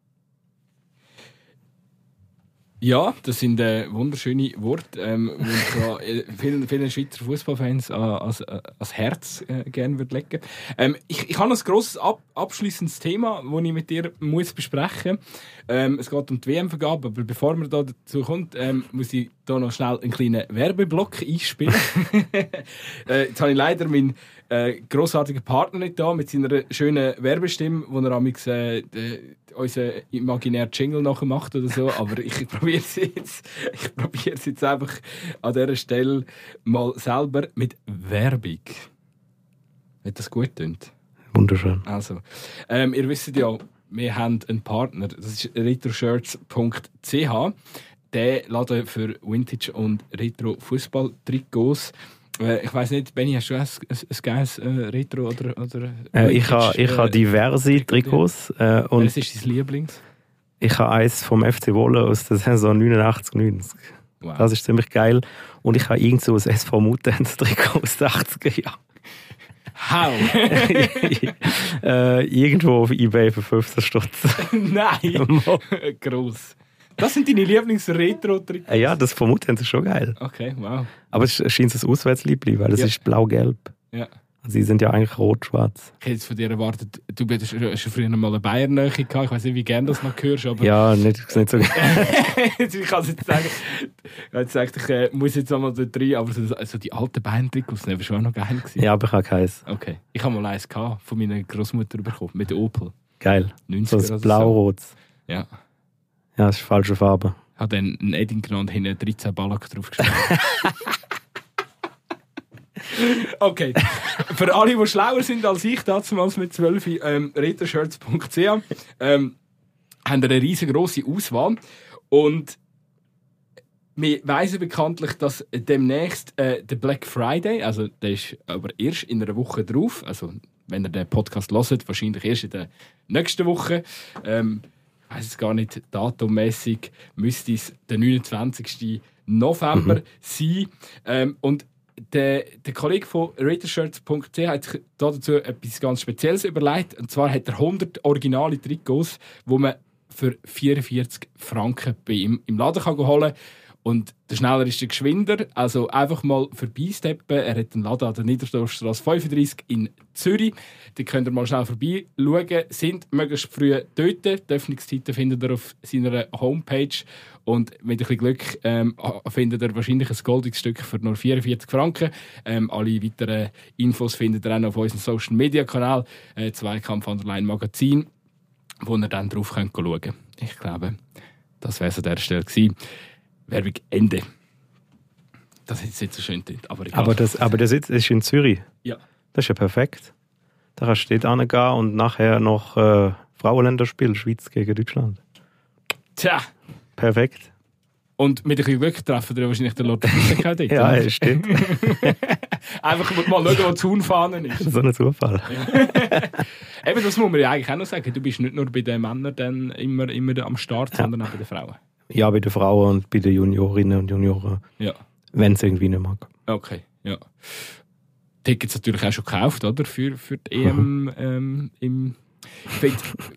Ja, das sind äh, wunderschöne Worte, ähm, die ich äh, vielen, vielen Schweizer Fußballfans äh, als, äh, als Herz äh, gerne würde legen. Ähm, ich, ich habe ein grosses ab, abschließendes Thema, das ich mit dir muss besprechen muss. Ähm, es geht um die W M-Vergabe, aber bevor wir da dazu kommt, ähm, muss ich hier noch schnell einen kleinen Werbeblock einspielen. äh, jetzt habe ich leider meinen äh, grossartigen Partner nicht da, mit seiner schönen Werbestimme, wo er amigs äh, unseren imaginären Jingle nachher macht oder so. Aber ich probiere es jetzt, ich probiere es jetzt einfach an dieser Stelle mal selber mit Werbung. Hat das gut tönt? Wunderschön. Also, ähm, ihr wisst ja, wir haben einen Partner, das ist retroshirts punkt c h. Der Laden für Vintage- und Retro-Fußball-Trikots. Äh, ich weiss nicht, Benni, hast du ein, ein, ein geiles äh, Retro- oder, oder äh, Ich habe ich ha diverse Trikots. Äh, und was ist dein Lieblings? Ich habe eins vom F C Wohlen aus der Saison neunundachtzig neunzig. Wow. Das ist ziemlich geil. Und ich habe irgend so ein S V Mutanz-Trikot aus den achtziger Jahren. How? äh, irgendwo auf eBay für fünfzehn Stutz. Nein! Gross. Das sind deine Lieblings-Retro-Trikots? Ja, das vermuten sie schon geil. Okay, wow. Aber es scheint ein Auswärtsliebling, weil es ja. ist blau-gelb. Ja. Sie sind ja eigentlich rot-schwarz. Ich hätte jetzt von dir erwartet, du hast schon früher mal eine Bayern-Nähe gehabt. Ich weiß nicht, wie gerne das noch hörst, aber... Ja, nicht, nicht so gerne. Ich kann es jetzt sagen. Jetzt sagt, ich äh, muss jetzt einmal dort rein, aber so, also die alten Bayern-Trikots waren schon noch geil gewesen. Ja, aber ich habe keins. Okay. Ich habe mal eins gehabt, von meiner Großmutter bekommen, mit Opel. Geil. neunziger so ein blau-rot. So. Ja. Ja, das ist falsche Farbe. Ich habe dann einen Edding genommen und hinten dreizehn Ballack draufgeschrieben. Okay. Für alle, die schlauer sind als ich, damals mit zwölf, ähm, retroshirts punkt c h, ähm, haben eine riesengroße Auswahl. Und wir weiss bekanntlich, dass demnächst äh, der Black Friday, also der ist aber erst in einer Woche drauf, also wenn ihr den Podcast hört, wahrscheinlich erst in der nächsten Woche. Ähm, ich weiss es gar nicht, datummässig müsste es der neunundzwanzigsten November mhm. sein. Ähm, und der, der Kollege von retroshirts punkt c h hat sich dazu etwas ganz Spezielles überlegt. Und zwar hat er hundert originale Trikots, die man für vierundvierzig Franken bei ihm im Laden kann holen kann. Und der schneller ist der geschwinder. Also einfach mal vorbeisteppen. Er hat einen Laden an der Niederdorfstrasse fünfunddreissig in Zürich. Da könnt ihr mal schnell vorbeischauen. Sind möglichst früh dort. Die Öffnungszeiten findet ihr auf seiner Homepage. Und mit ein bisschen Glück ähm, findet ihr wahrscheinlich ein goldiges Stück für nur vierundvierzig Franken. Ähm, alle weiteren Infos findet ihr auch noch auf unserem Social Media Kanal, äh, Zweikampf Underline Magazin, wo ihr dann drauf könnt schauen könnt. Ich glaube, das wäre es an dieser Stelle gewesen. Werbung Ende. Das ist jetzt nicht so schön dort, aber egal. Aber, das, aber der Sitz ist in Zürich? Ja. Das ist ja perfekt. Da kannst du dort hingehen und nachher noch äh, Frauenländerspiel, Schweiz gegen Deutschland. Tja. Perfekt. Und mit ein bisschen Glück treffen wir wahrscheinlich den Lord dort. Ja, ja, stimmt. Einfach mal schauen, wo die Zaunfahne ist. So ein Zufall. Eben, das muss man ja eigentlich auch noch sagen. Du bist nicht nur bei den Männern dann immer, immer am Start, ja. sondern auch bei den Frauen. Ja, bei den Frauen und bei den Juniorinnen und Junioren. Ja. Wenn es irgendwie nicht mag. Okay, ja. Tickets natürlich auch schon gekauft, oder? Für, für die E M mhm. ähm, im Fit.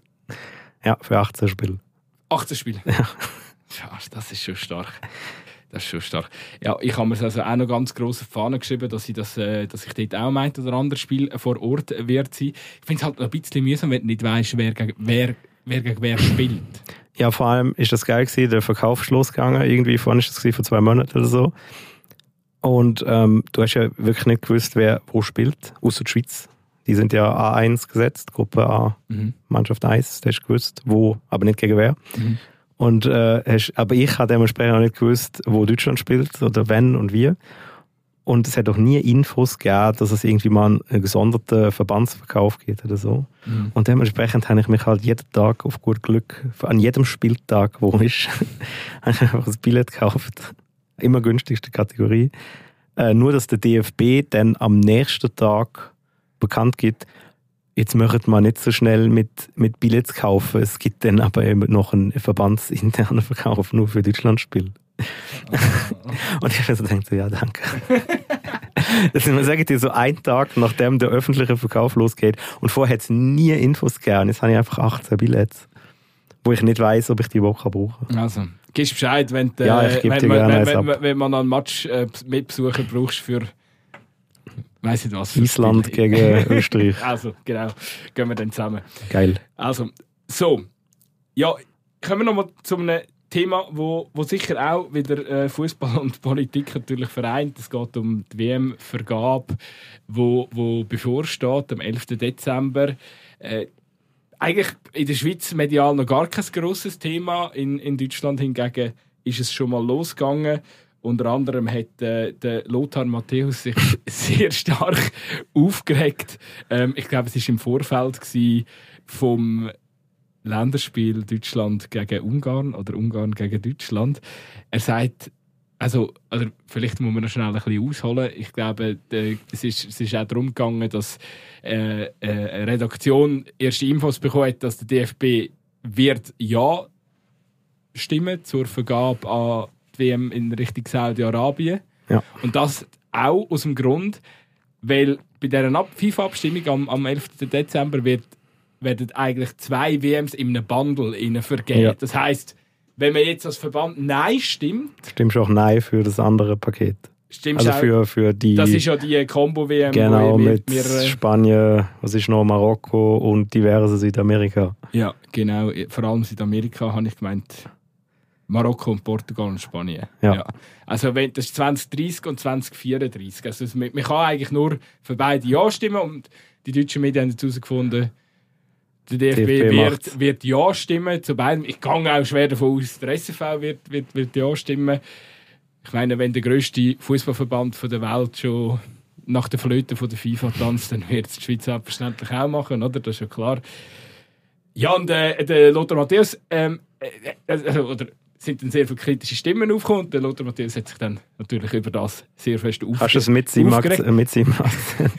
Ja, für achtzehn Spiele. achtzehn Spiele? Ja. Ja, das ist schon stark. Das ist schon stark. Ja, ich habe mir also auch noch ganz gross auf die Fahne geschrieben, dass ich, das, äh, dass ich dort auch ein oder anderes Spiel vor Ort wird sein. Ich finde es halt ein bisschen mühsam, wenn du nicht weißt, wer gegen wer, wer, gegen wer spielt. Ja, vor allem ist das geil gewesen, der Verkauf ist losgegangen, irgendwie, vorhin ist das vor zwei Monaten oder so. Und ähm, du hast ja wirklich nicht gewusst, wer wo spielt, außer die Schweiz. Die sind ja A eins gesetzt, Gruppe A, mhm. Mannschaft eins, du hast gewusst, wo, aber nicht gegen wer. Mhm. Und, äh, hast, aber ich habe dementsprechend auch nicht gewusst, wo Deutschland spielt oder wenn und wie. Und es hat auch nie Infos gegeben, dass es irgendwie mal einen gesonderten Verbandsverkauf gibt oder so. Mhm. Und dementsprechend habe ich mich halt jeden Tag auf gut Glück, an jedem Spieltag, wo ist, einfach ein Billett gekauft. Immer günstigste Kategorie. Äh, nur, dass der D F B dann am nächsten Tag bekannt gibt, jetzt möchten wir nicht so schnell mit, mit Billets kaufen. Es gibt dann aber eben noch einen verbandsinternen Verkauf nur für Deutschlandspiel. Oh, oh. Und ich habe so gedacht, so, ja, danke. Das ist, sage ich dir, so ein Tag, nachdem der öffentliche Verkauf losgeht. Und vorher hat es nie Infos gegeben. Jetzt habe ich einfach achtzehn Billets, wo ich nicht weiss, ob ich die Woche brauche. Also, gibst Bescheid, wenn, äh, ja, ich wenn, dir wenn, wenn, wenn, wenn man einen Match äh, mitbesuchen brauchst für weiss nicht was. Island Spiel. Gegen Österreich. Also, genau. Gehen wir dann zusammen. Geil. Also, so. Ja, kommen wir nochmal zu einem Thema, wo, wo sicher auch wieder äh, Fußball und Politik natürlich vereint. Es geht um die W M-Vergabe, wo, wo bevorsteht am elften Dezember. Äh, eigentlich in der Schweiz medial noch gar kein grosses Thema. In, in Deutschland hingegen ist es schon mal losgegangen. Unter anderem hat äh, der Lothar Matthäus sich sehr stark aufgeregt. Ähm, ich glaube, es war im Vorfeld vom Länderspiel Deutschland gegen Ungarn oder Ungarn gegen Deutschland. Er sagt, also, oder vielleicht muss man noch schnell ein bisschen ausholen. Ich glaube, de, es, ist, es ist auch darum gegangen, dass äh, äh, eine Redaktion erste Infos bekommen hat, dass der D F B wird ja stimmen zur Vergabe an die W M in Richtung Saudi-Arabien. Ja. Und das auch aus dem Grund, weil bei dieser FIFA-Abstimmung am, am elften Dezember wird werden eigentlich zwei W Ms in einem Bundle vergeben. Ja. Das heisst, wenn man jetzt als Verband Nein stimmt... Stimmst du auch Nein für das andere Paket? Stimmst also für, für die... Das ist ja die Combo-W M. Genau, mit, mit Spanien, was ist noch, Marokko und diverse Südamerika. Ja, genau. Vor allem Südamerika habe ich gemeint. Marokko und Portugal und Spanien. Ja. Ja. Also wenn, das ist zwanzig dreißig und zwanzig vierunddreißig. Also man kann eigentlich nur für beide Ja stimmen und die deutschen Medien haben herausgefunden, der D F B, D F B wird, wird Ja stimmen zu beidem. Ich gehe auch schwer davon aus, der S F V wird, wird, wird Ja stimmen. Ich meine, wenn der grösste Fußballverband der Welt schon nach der Flöte von der FIFA tanzt, dann wird es die Schweiz selbstverständlich auch machen, oder? Das ist ja klar. Ja, und äh, der Lothar Matthäus, ähm, äh, also, oder sind dann sehr viele kritische Stimmen aufgekommen und der Lothar Matthäus hat sich dann natürlich über das sehr fest aufgeregt. Hast du es mit seinem Akzent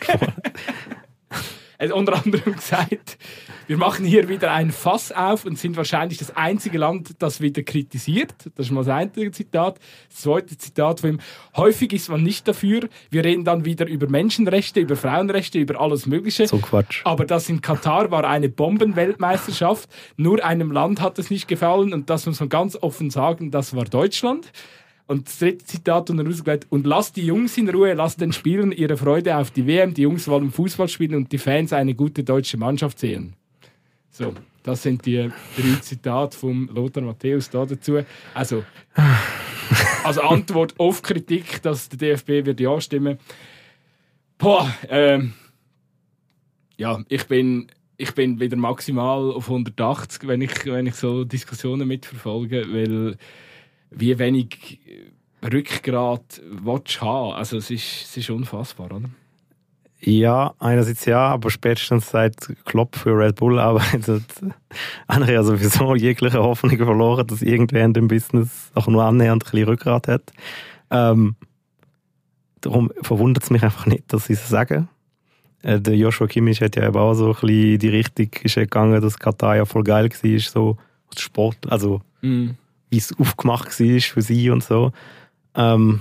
Er hat unter anderem gesagt, wir machen hier wieder ein Fass auf und sind wahrscheinlich das einzige Land, das wieder kritisiert. Das ist mal das eine Zitat. Das zweite Zitat von ihm. Häufig ist man nicht dafür. Wir reden dann wieder über Menschenrechte, über Frauenrechte, über alles Mögliche. So Quatsch. Aber das in Katar war eine Bombenweltmeisterschaft. Nur einem Land hat es nicht gefallen und das muss man ganz offen sagen, das war Deutschland. Und das dritte Zitat und rausgelegt. Und lasst die Jungs in Ruhe, lasst den Spielern ihre Freude auf die W M. Die Jungs wollen Fußball spielen und die Fans eine gute deutsche Mannschaft sehen. So, das sind die drei Zitate von Lothar Matthäus da dazu. Also, als Antwort auf Kritik, dass der D F B wird ja stimmen. Boah, ähm, ja, ich bin, ich bin wieder maximal auf hundertachtzig, wenn ich, wenn ich so Diskussionen mitverfolge, weil wie wenig Rückgrat willst du haben. Also es ist, es ist unfassbar, oder? Ja, einerseits ja, aber spätestens seit Klopp für Red Bull arbeitet, habe ich ja sowieso jegliche Hoffnung verloren, dass irgendwer in dem Business auch nur annähernd ein bisschen Rückgrat hat. Ähm, darum verwundert es mich einfach nicht, dass sie es sagen. Äh, der Joshua Kimmich hat ja eben auch so ein bisschen die Richtung ist gegangen, dass Katar ja voll geil war, so Sport, also mm. wie es aufgemacht war für sie und so. Ähm,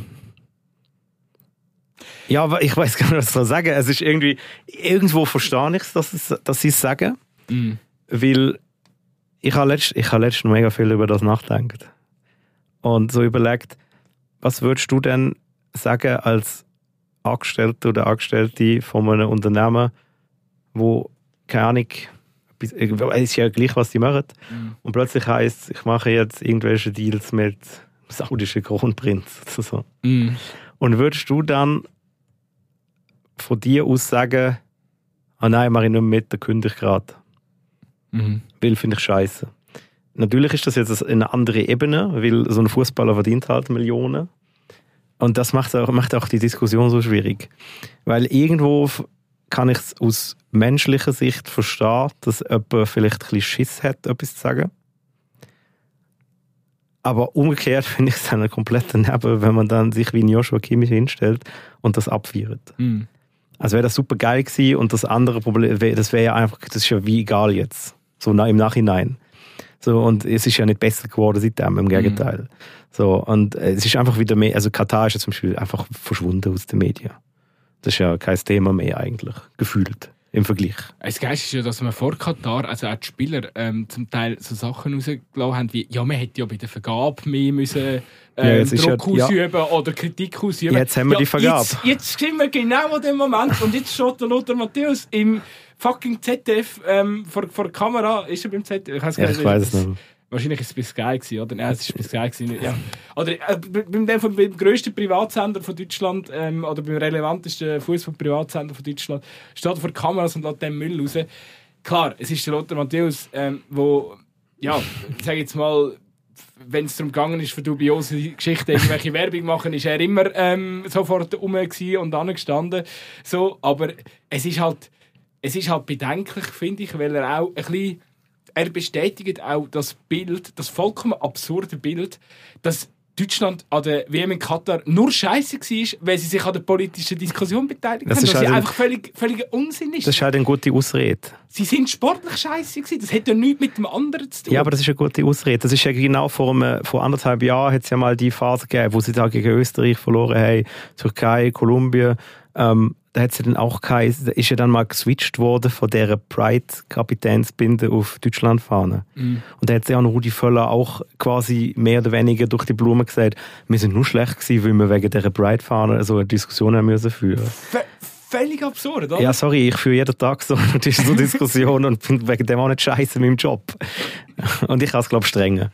ja, aber ich weiß gar nicht, was ich sagen. Es ist irgendwie, irgendwo verstehe ich es, dass, es, dass sie es sagen. Mm. Weil ich habe letzt, ich habe letztens mega viel über das nachgedacht. Und so überlegt, was würdest du denn sagen als Angestellte oder Angestellte von einem Unternehmen, wo, keine Ahnung, es ist ja gleich, was die machen. Mm. Und plötzlich heisst es, ich mache jetzt irgendwelche Deals mit dem saudischen Kronprinz oder so. Mm. Und würdest du dann von dir aus sagen, ah nein, mache ich nicht mehr mit, der kündige ich gerade. Mhm. Weil finde ich scheiße. Natürlich ist das jetzt eine andere Ebene, weil so ein Fußballer verdient halt Millionen. Und das macht auch, macht auch die Diskussion so schwierig. Weil irgendwo kann ich es aus menschlicher Sicht verstehen, dass jemand vielleicht ein bisschen Schiss hat, etwas zu sagen. Aber umgekehrt finde ich es dann komplett daneben, wenn man dann sich wie ein Joshua Kimmich hinstellt und das abfeiert. Mhm. Also wäre das super geil gewesen und das andere Problem, das wäre ja einfach, das ist ja wie egal jetzt. So im Nachhinein. So, und es ist ja nicht besser geworden seitdem, im Gegenteil. Mhm. So, und es ist einfach wieder mehr, also Katar ist ja zum Beispiel einfach verschwunden aus den Medien. Das ist ja kein Thema mehr eigentlich, gefühlt. Im Vergleich. Das Geilste ist ja, dass man vor Katar, also auch die Spieler, ähm, zum Teil so Sachen rausgelassen haben, wie, ja, man hätte ja bei der Vergabe mehr müssen, ähm, ja, Druck ja, ausüben ja. oder Kritik ausüben. Jetzt haben wir ja, die Vergabe. Jetzt, jetzt sind wir genau an dem Moment und jetzt steht der Lothar Matthäus im fucking Z D F ähm, vor, vor der Kamera. Ist er beim Z D F? Ich, ja, ich weiß es nicht. Wahrscheinlich war es bei Sky gewesen, oder? Nein, es war bei Sky gewesen, ja. Oder äh, beim, beim, beim grössten Privatsender von Deutschland ähm, oder beim relevantesten Fußball-Privatsender von Deutschland steht er vor Kameras und lässt den Müll raus. Klar, es ist der Lothar Matthäus, ähm, wo, ja, ich sage jetzt mal, wenn es darum gegangen ist, für dubiose Geschichten irgendwelche Werbung machen, ist er immer ähm, sofort rum und angestanden. So, aber es ist halt, es ist halt bedenklich, finde ich, weil er auch ein bisschen, er bestätigt auch das Bild, das vollkommen absurde Bild, dass Deutschland an der W M in Katar nur Scheiße war, weil sie sich an der politischen Diskussion beteiligt haben, was halt ein, einfach völlig, völliger Unsinn ist. Das ist halt eine gute Ausrede. Sie sind sportlich Scheiße gewesen. Das hat ja nichts mit dem anderen zu tun. Ja, aber das ist eine gute Ausrede. Das ist ja genau vor, einem, vor anderthalb Jahren hat es ja mal die Phase gegeben, wo sie da gegen Österreich verloren haben, Türkei, Kolumbien. Ähm, da hat sie dann auch keine, da ist ja dann mal geswitcht worden von dieser Pride-Kapitänsbinde auf Deutschlandfahne. Mm. Und da hat sie auch noch Rudi Völler auch quasi mehr oder weniger durch die Blume gesagt, wir sind nur schlecht gewesen, weil wir wegen dieser Pride-Fahne so eine Diskussion haben müssen führen. V- völlig absurd, oder? Ja, sorry, ich führe jeden Tag so eine Diskussion und bin wegen dem auch nicht scheiße in meinem Job. Und ich kann es, glaube ich, strenger.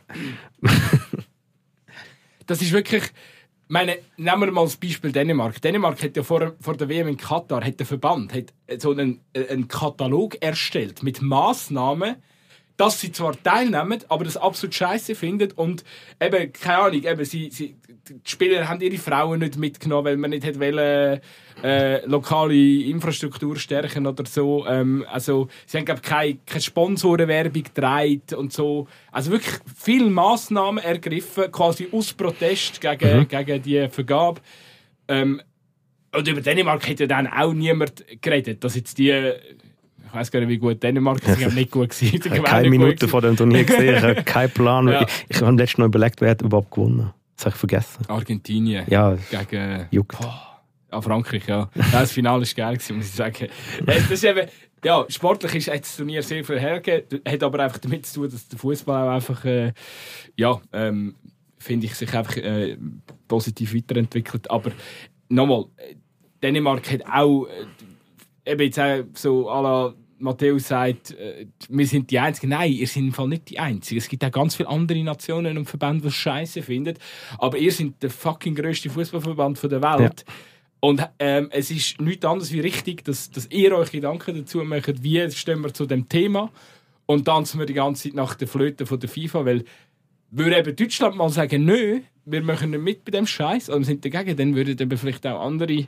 Das ist wirklich... Ich meine, nehmen wir mal das Beispiel Dänemark. Dänemark hat ja vor, vor der W M in Katar, hat der Verband hat so einen, einen Katalog erstellt mit Massnahmen, dass sie zwar teilnehmen, aber das absolut scheiße finden und eben, keine Ahnung, eben, sie, sie, die Spieler haben ihre Frauen nicht mitgenommen, weil man nicht hat wollen, äh, lokale Infrastruktur stärken oder so. Ähm, also, sie haben, glaube ich, keine, keine Sponsorenwerbung getragen und so. Also wirklich viele Massnahmen ergriffen, quasi aus Protest gegen, mhm. gegen die Vergabe. Ähm, und über Dänemark hat ja dann auch niemand geredet, dass jetzt die... Ich weiss gar nicht, wie gut Dänemark ist. Ich habe nicht gut gesehen. Ich habe keine Minute vor dem Turnier gesehen. Ich habe keinen Plan. Ja. Ich, ich habe letztens noch überlegt, wer hat überhaupt gewonnen. Das habe ich vergessen. Argentinien. Ja, gegen juckt. Oh, ja, Frankreich, ja. ja. Das Finale war geil, muss ich sagen. Das ist eben, ja, sportlich ist, hat das Turnier sehr viel hergegeben. Hat aber einfach damit zu tun, dass der Fußball auch einfach, äh, ja, ähm, finde ich, sich einfach äh, positiv weiterentwickelt. Aber nochmal, Dänemark hat auch... Äh, eben jetzt auch so à la Matthäus sagt, äh, wir sind die Einzigen. Nein, ihr seid im Fall nicht die Einzigen. Es gibt auch ganz viele andere Nationen und Verbände, die es scheiße finden. Aber ihr seid der fucking grösste Fußballverband der Welt. Ja. Und ähm, es ist nichts anderes wie richtig, dass, dass ihr euch Gedanken dazu macht, wie stehen wir zu dem Thema. Und tanzen wir die ganze Zeit nach der Flöte von der FIFA. Weil würde eben Deutschland mal sagen, nö, wir machen nicht mit bei dem Scheiß und sind dagegen, dann würden eben vielleicht auch andere...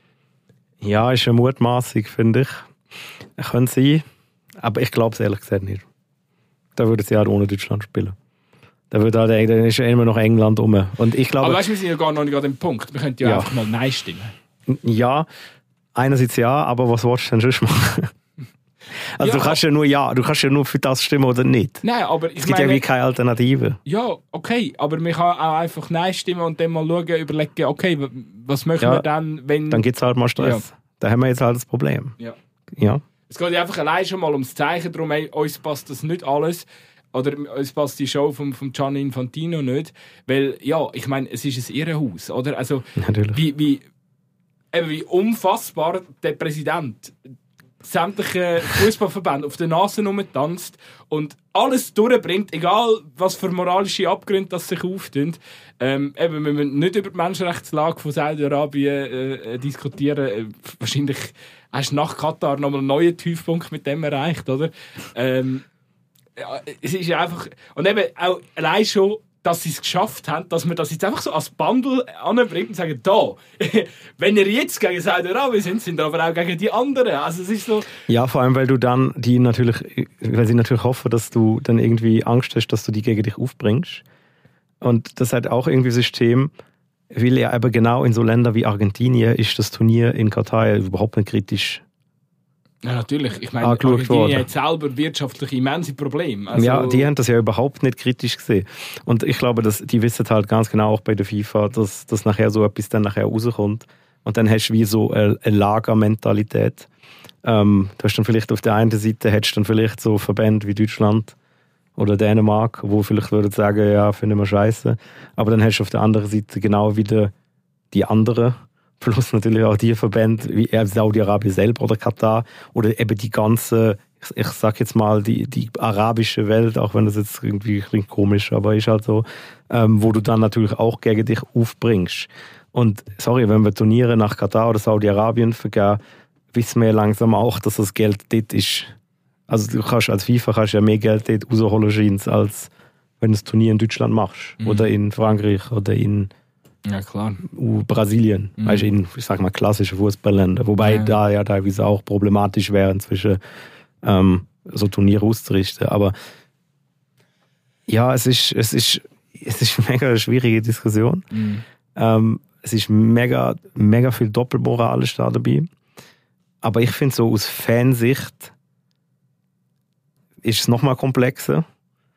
Ja, ist eine Mutmaßung, finde ich. Könnte sein, aber ich glaube es ehrlich gesagt nicht. Da würde sie halt ohne Deutschland spielen. Da würde halt, dann ist ja immer noch England rum. Und ich glaube, aber weißt du, wir sind ja gar noch nicht an dem Punkt. Wir könnten ja, ja einfach mal Nein stimmen. Ja, einerseits ja, aber was willst du denn sonst machen? Also ja, du kannst ja nur ja, du kannst ja nur für das stimmen oder nicht. Nein, aber ich es gibt meine, ja wie keine Alternative. Ja, okay, aber man kann auch einfach Nein stimmen und dann mal schauen, überlegen, okay, was möchten ja, wir dann, wenn... Dann gibt es halt mal Stress. Ja. Da haben wir jetzt halt das Problem. Ja. Ja. Es geht einfach allein schon mal ums Zeichen, darum, hey, uns passt das nicht alles. Oder uns passt die Show von, von Gianni Infantino nicht. Weil, ja, ich meine, es ist ein Irrenhaus, oder? Also, natürlich. Wie, wie, eben wie unfassbar der Präsident sämtliche Fußballverbände auf der Nase rumtanzt und alles durchbringt, egal was für moralische Abgründe das sich auftun. Ähm, eben, wir müssen nicht über die Menschenrechtslage von Saudi-Arabien äh, diskutieren. Äh, wahrscheinlich hast du nach Katar nochmal einen neuen Tiefpunkt mit dem erreicht, oder? Ähm, ja, es ist einfach... Und eben auch allein schon, dass sie es geschafft haben, dass man das jetzt einfach so als Bundle anbringt und sagen, da, wenn ihr jetzt gegen Saudi-Arabien sind, sind ihr aber auch gegen die anderen. Also es ist so... Ja, vor allem, weil du dann die natürlich, weil sie natürlich hoffen, dass du dann irgendwie Angst hast, dass du die gegen dich aufbringst. Und das hat auch irgendwie System, weil ja aber genau in so Ländern wie Argentinien ist das Turnier in Katar überhaupt nicht kritisch. Ja, natürlich. Ich meine, Argentinien hat selber wirtschaftlich immense Probleme. Also ja, die haben das ja überhaupt nicht kritisch gesehen. Und ich glaube, dass die wissen halt ganz genau auch bei der FIFA, dass, dass nachher so etwas dann nachher rauskommt. Und dann hast du wie so eine, eine Lagermentalität. Ähm, du hast dann vielleicht auf der einen Seite hättest dann vielleicht so Verbände wie Deutschland oder Dänemark, wo vielleicht würden sagen, ja, finden wir scheiße. Aber dann hast du auf der anderen Seite genau wieder die anderen. Plus natürlich auch die Verbände wie Saudi-Arabien selber oder Katar oder eben die ganzen ich, ich sag jetzt mal, die, die arabische Welt, auch wenn das jetzt irgendwie klingt komisch, aber ist halt so, ähm, wo du dann natürlich auch gegen dich aufbringst. Und sorry, wenn wir Turniere nach Katar oder Saudi-Arabien vergeben, wissen wir langsam auch, dass das Geld dort ist. Also du kannst als FIFA kannst ja mehr Geld dort rausholen, scheint's, als wenn du das Turnier in Deutschland machst. Mhm. Oder in Frankreich oder in ja, klar. Brasilien. Mhm. Weißt du, in, ich sag mal, klassischen Fußballländern. Wobei ja. da ja teilweise auch problematisch wäre, inzwischen ähm, so Turniere auszurichten. Aber ja, es ist, es ist, es ist eine mega schwierige Diskussion. Mhm. Ähm, es ist mega, mega viel Doppelmoralisch da dabei. Aber ich finde so aus Fansicht ist es nochmal komplexer.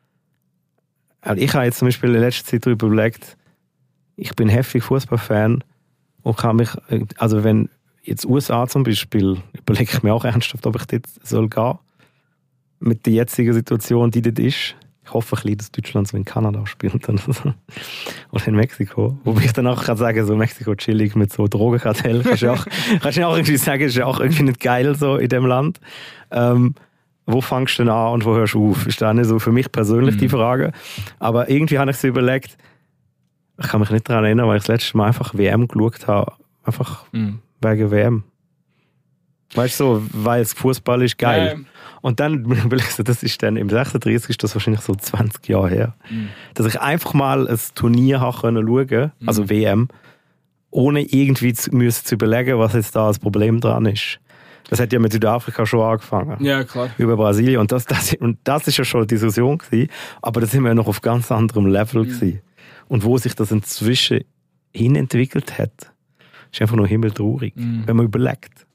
Also ich habe jetzt zum Beispiel in letzter Zeit darüber überlegt, ich bin heftig Fußballfan und kann mich, also wenn jetzt U S A zum Beispiel, überlege ich mir auch ernsthaft, ob ich dort soll gehen. Mit der jetzigen Situation, die dort ist. Ich hoffe ein bisschen, dass Deutschland so in Kanada spielt oder in Mexiko. Wobei ich dann auch kann sagen, so Mexiko chillig mit so Drogenkartell. Kannst du auch, kannst du auch irgendwie sagen, ist ja auch irgendwie nicht geil so in dem Land. Ähm, wo fängst du denn an und wo hörst du auf? Ist das nicht so für mich persönlich mhm. die Frage. Aber irgendwie habe ich so überlegt, ich kann mich nicht daran erinnern, weil ich das letzte Mal einfach W M geschaut habe. Einfach mhm. wegen W M. Weißt du, so, weil es Fußball ist, geil. Ähm. Und dann überlege ich so, das ist dann im sechsunddreißig ist das wahrscheinlich so zwanzig Jahre her. Mhm. Dass ich einfach mal ein Turnier habe können schauen, also mhm. W M, ohne irgendwie zu, müssen zu überlegen, was jetzt da das Problem dran ist. Das hat ja mit Südafrika schon angefangen. Ja, klar. Über Brasilien. Und das, das, und das ist ja schon eine Diskussion gewesen. Aber da sind wir ja noch auf ganz anderem Level mhm. gewesen. Und wo sich das inzwischen hinentwickelt hat, ist einfach nur himmeltraurig, mhm. wenn man überlegt.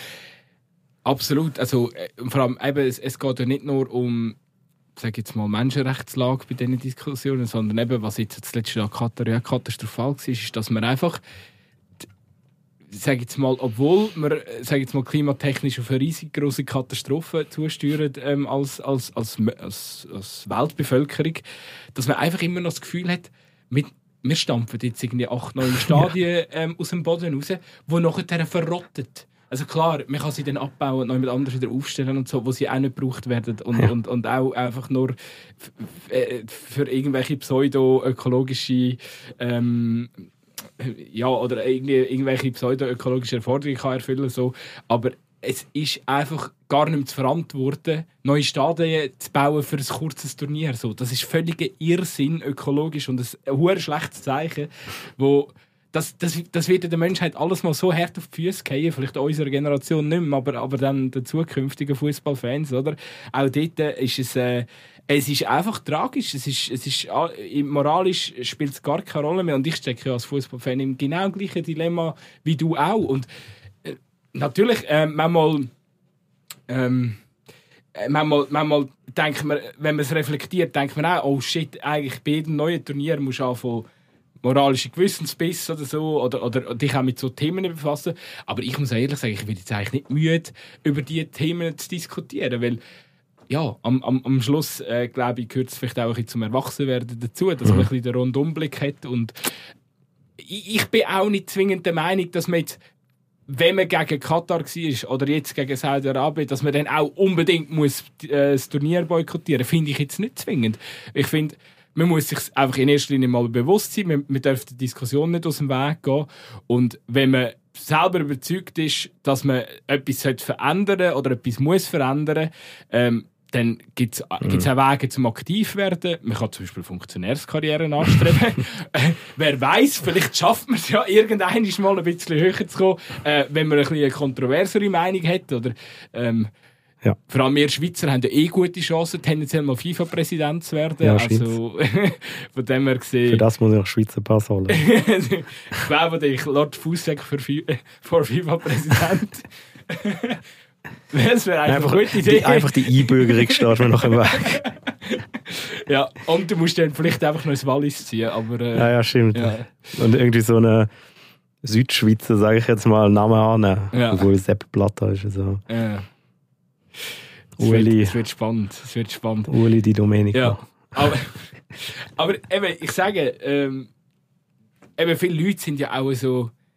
Absolut. Also, vor allem, eben, es, es geht ja nicht nur um, sag jetzt mal, Menschenrechtslage bei diesen Diskussionen, sondern eben, was jetzt das letzte Jahr Katar ja katastrophal war, ist, dass man einfach, sag jetzt mal, obwohl wir, sag jetzt mal, klimatechnisch auf eine riesig grosse Katastrophe zusteuern ähm, als, als, als, als, als Weltbevölkerung, dass man einfach immer noch das Gefühl hat, mit, wir stampfen jetzt irgendwie acht, neun Stadien ähm, aus dem Boden raus, die nachher verrottet. Also klar, man kann sie dann abbauen und noch jemand anderes wieder aufstellen und so, wo sie auch nicht gebraucht werden und, ja. und, und auch einfach nur f- f- für irgendwelche pseudo-ökologische ähm, ja, oder irgendwie, irgendwelche pseudo-ökologische Erforderungen kann erfüllen so. Aber es ist einfach gar nicht mehr zu verantworten, neue Stadien zu bauen für ein kurzes Turnier. So. Das ist völliger Irrsinn ökologisch und ein, ein, ein schlechtes Zeichen, wo Das, das, das wird der Menschheit alles mal so hart auf die Füße fallen, vielleicht unserer Generation nicht mehr, aber, aber dann den zukünftigen Fußballfans, oder? Auch dort ist es, äh, es ist einfach tragisch. Es ist, es ist, äh, moralisch spielt es gar keine Rolle mehr. Und ich stecke ja als Fußballfan im genau gleichen Dilemma wie du auch. Und äh, natürlich, äh, manchmal, ähm, manchmal, manchmal denkt man, wenn man es reflektiert, denkt man auch, oh shit, eigentlich bei jedem neuen Turnier musst du anfangen, moralische Gewissensbiss oder so, oder, oder dich auch mit so Themen befassen. Aber ich muss ehrlich sagen, ich bin jetzt eigentlich nicht müde, über diese Themen zu diskutieren, weil ja, am, am, am Schluss, äh, glaube ich, gehört es vielleicht auch ein bisschen zum Erwachsenwerden dazu, dass man ein bisschen den Rundumblick hat. Und ich, ich bin auch nicht zwingend der Meinung, dass man jetzt, wenn man gegen Katar war oder jetzt gegen Saudi-Arabien, dass man dann auch unbedingt muss, äh, das Turnier boykottieren muss. Finde ich jetzt nicht zwingend. Ich finde, man muss sich einfach in erster Linie mal bewusst sein, man, man darf die Diskussion nicht aus dem Weg gehen. Und wenn man selber überzeugt ist, dass man etwas verändern sollte oder etwas muss verändern, ähm, dann gibt es mhm. auch Wege zum aktiv werden. Man kann zum Beispiel Funktionärskarrieren anstreben. äh, wer weiß, vielleicht schafft man es ja irgendwann mal ein bisschen höher zu kommen, äh, wenn man ein bisschen eine kontroversere Meinung hat. Oder, ähm, ja. Vor allem wir Schweizer haben ja eh gute Chancen, tendenziell mal FIFA-Präsident zu werden. Ja, also, von dem her gesehen... Für das muss ich auch Schweizer Pass holen. Ich glaube, ich Lord Fussek für FIFA-Präsident. Das wäre einfach eine gute Idee. Die, einfach die Einbürgerung steht mir noch im Weg. Ja, und du musst dann vielleicht einfach noch ins Wallis ziehen. Aber, äh, ja, ja, stimmt. Ja. Und irgendwie so eine Südschweizer, sage ich jetzt mal, Namen annehmen. Ja. Obwohl Sepp Blatter ist. Also. Ja. Es Uli. Wird, es wird spannend. Es wird spannend. Uli Di Domenico. Ja. Aber, aber eben, ich sage, ähm, eben viele Leute sind ja auch so,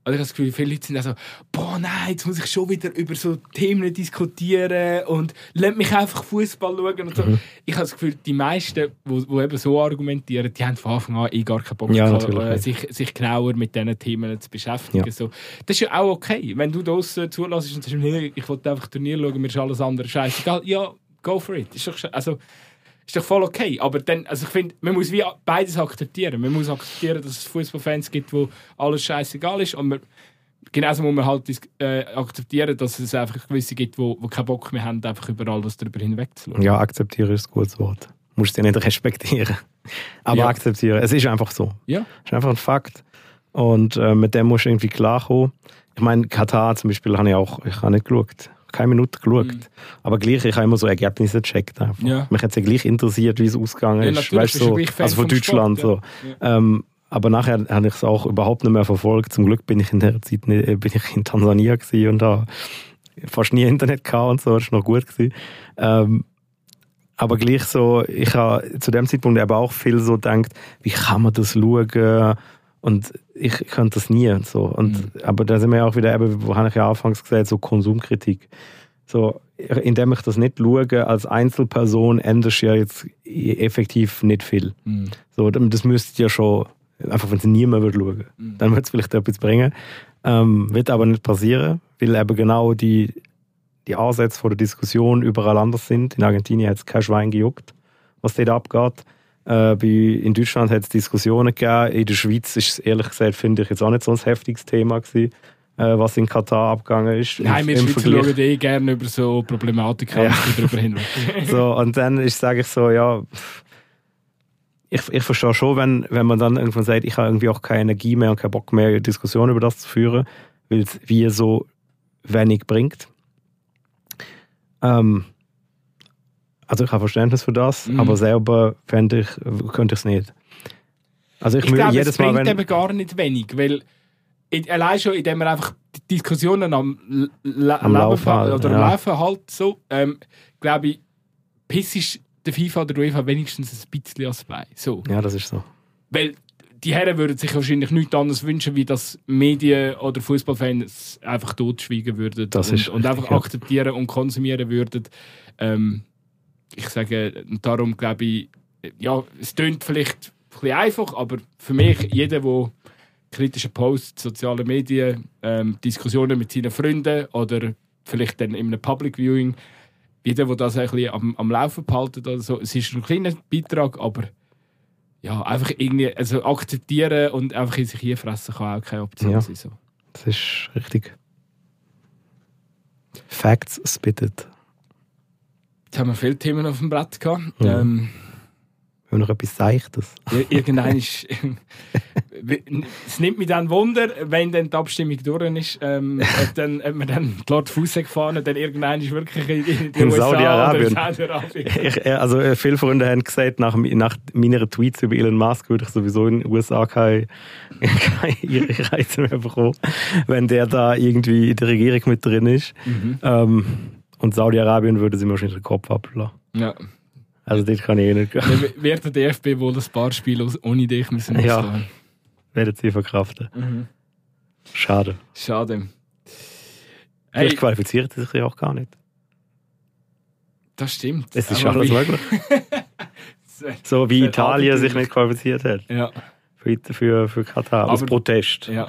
Also ich habe das Gefühl, viele Leute sind auch so, boah nein, jetzt muss ich schon wieder über so Themen diskutieren und lass mich einfach Fußball schauen und so. Mhm. Ich habe das Gefühl, die meisten, die eben so argumentieren, die haben von Anfang an eh gar keinen Bock, ja, gehabt, äh, sich, sich genauer mit diesen Themen zu beschäftigen. Ja. So. Das ist ja auch okay, wenn du das äh, zulässt und sagst, nee, ich wollte einfach Turnier schauen, mir ist alles andere scheißegal. Ja, go for it. Ist doch, also, ist doch voll okay. Aber dann, also ich finde, man muss wie beides akzeptieren. Man muss akzeptieren, dass es Fußballfans gibt, wo alles scheißegal ist. Und man, genauso muss man halt äh, akzeptieren, dass es einfach gewisse gibt, wo, wo keinen Bock mehr haben, einfach über alles darüber hinwegzuschauen. Ja, akzeptieren ist ein gutes Wort. Du musst es ja nicht respektieren. Aber ja. akzeptieren. Es ist einfach so. Ja. Es ist einfach ein Fakt. Und äh, mit dem musst du irgendwie klarkommen. Ich meine, Katar zum Beispiel habe ich auch ich habe nicht geschaut. Keine Minute geschaut. Mhm. Aber gleich, ich habe immer so Ergebnisse gecheckt. Ja. Mich hat es ja gleich interessiert, wie es ausgegangen ist. Ja, weißt, so, also von Deutschland. Sport, so. Ja. Ja. Ähm, aber nachher habe ich es auch überhaupt nicht mehr verfolgt. Zum Glück bin ich in der Zeit nicht, bin ich in Tansania gewesen und da fast nie Internet gehabt und so. Das war noch gut gewesen. Ähm, aber gleich so, ich habe zu dem Zeitpunkt eben auch viel so gedacht, wie kann man das schauen? Und ich, ich könnte das nie. Und so. Und, mhm. Aber da sind wir ja auch wieder, eben, wo habe ich ja anfangs gesagt, so Konsumkritik. So, indem ich das nicht schaue, als Einzelperson änderst du ja jetzt effektiv nicht viel. Mhm. So, das müsste ja schon, einfach wenn es niemand würde schauen, mhm. dann würde es vielleicht etwas bringen. Ähm, wird aber nicht passieren, weil eben genau die, die Ansätze von der Diskussion überall anders sind. In Argentinien hat es kein Schwein gejuckt, was dort abgeht. Äh, bei, in Deutschland hat es Diskussionen gegeben. In der Schweiz ist es ehrlich gesagt, finde ich, jetzt auch nicht so ein heftiges Thema gewesen, äh, was in Katar abgegangen ist. Nein, wir Schweizer schauen eh gerne über so Problematiken ja. drüber hinweg. So, und dann ist, sage ich so, ja, ich, ich verstehe schon, wenn, wenn man dann irgendwann sagt, ich habe irgendwie auch keine Energie mehr und keinen Bock mehr, Diskussionen über das zu führen, weil es wie so wenig bringt. Ähm, Also ich habe Verständnis für das, mhm. aber selber fände ich, könnte ich es nicht. Also ich, ich glaube, jedes es bringt Mal, wenn eben gar nicht wenig, weil in, allein schon, indem man einfach die Diskussionen am, la- am Laufen, Laufen oder ja. Laufen halt so, ähm, glaube ich, pissest der FIFA oder der UEFA wenigstens ein bisschen ans Bein. So. Ja, das ist so. Weil die Herren würden sich wahrscheinlich nichts anderes wünschen, wie dass Medien oder Fußballfans einfach totschweigen würden das und, ist und einfach ja. akzeptieren und konsumieren würden. Ähm, ich sage, und darum glaube ich, ja, es klingt vielleicht ein bisschen einfach, aber für mich, jeder, der kritische Posts, soziale Medien, ähm, Diskussionen mit seinen Freunden oder vielleicht dann in einem Public Viewing, jeder, der das ein bisschen am, am Laufen behalten oder so, es ist ein kleiner Beitrag, aber ja, einfach irgendwie, also akzeptieren und einfach in sich hinfressen kann auch keine Option ja, sein. So. Das ist richtig. Facts spitted. Jetzt haben wir viele Themen auf dem Blatt gehabt. Mhm. Ähm, Wenn noch etwas Seichtes. Irgendein ist. Es nimmt mich dann Wunder, wenn dann die Abstimmung durch ist, ähm, ob, dann, ob wir dann Lord Fussek fahren, dann irgendein ist wirklich in, in Saudi-Arabien. Saudi also viele Freunde haben gesagt, nach, nach meiner Tweets über Elon Musk würde ich sowieso in den U S A keine, keine Reize mehr bekommen, wenn der da irgendwie in der Regierung mit drin ist. Mhm. Ähm, und Saudi-Arabien würde sie mir wahrscheinlich den Kopf ablassen. Ja. Also das kann ich eh nicht gehen. Dann wird der D F B wohl ein paar Spiele ohne dich müssen ja, werden sie verkraften. Mhm. Schade. Schade. Vielleicht hey, qualifiziert sie sich ja auch gar nicht. Das stimmt. Es ist alles möglich. So wie Italien sich nicht qualifiziert hat. Ja. Für, für, für Katar, aus Protest. Ja.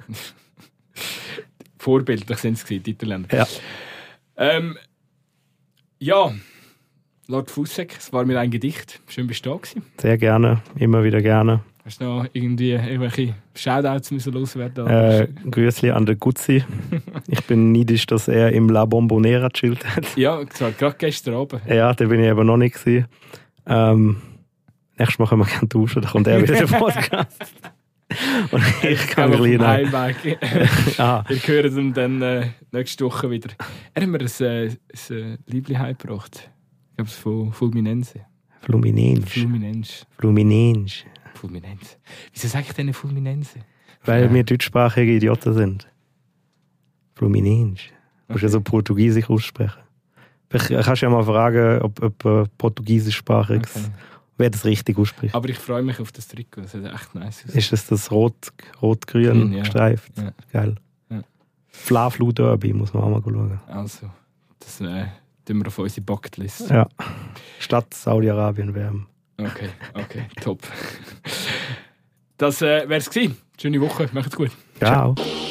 Vorbildlich sind es gewesen, die Italiener. Ja. Ähm, ja. Lord Fussek, es war mir ein Gedicht. Schön bist du da gewesen. Sehr gerne, immer wieder gerne. Hast du noch irgendwie irgendwelche Shoutouts müssen loswerden? Äh, Grüßli an den Guzzi. Ich bin neidisch, dass er im La Bombonera chillt hat. Ja, zwar gerade gestern Abend. Ja, da bin ich aber noch nicht gewesen. Ähm, nächstes Mal können wir gerne tauschen, da kommt er wieder in den Podcast. Und ich kann gleich rein. ah. Wir hören ihn dann äh, nächste Woche wieder. Er hat mir ein, äh, ein äh, Liebling heimgebracht. Ich glaube, es von Fulminense. Fluminense. Fluminense. Fluminense. Fulminense. Wieso sage ich denn Fulminense? Weil ja. wir deutschsprachige Idioten sind. Fluminense. Du musst ja so Portugiesisch aussprechen. Ich kannst ja mal fragen, ob, ob uh, Portugiesischsprachiges okay. wer das richtig ausspricht. Aber ich freue mich auf das Trikot, das sieht echt nice aus. Ist das das rot, rot-grün Grün, ja. gestreift? Ja. Geil. Ja. Fla-Flu Derby, muss man auch mal schauen. Also, das äh, tun wir auf unsere Bucketlist. Ja. Stadt Saudi-Arabien wärmen. Okay, okay, top. Das äh, wäre es gewesen. Schöne Woche, macht's gut. Ciao. Ciao.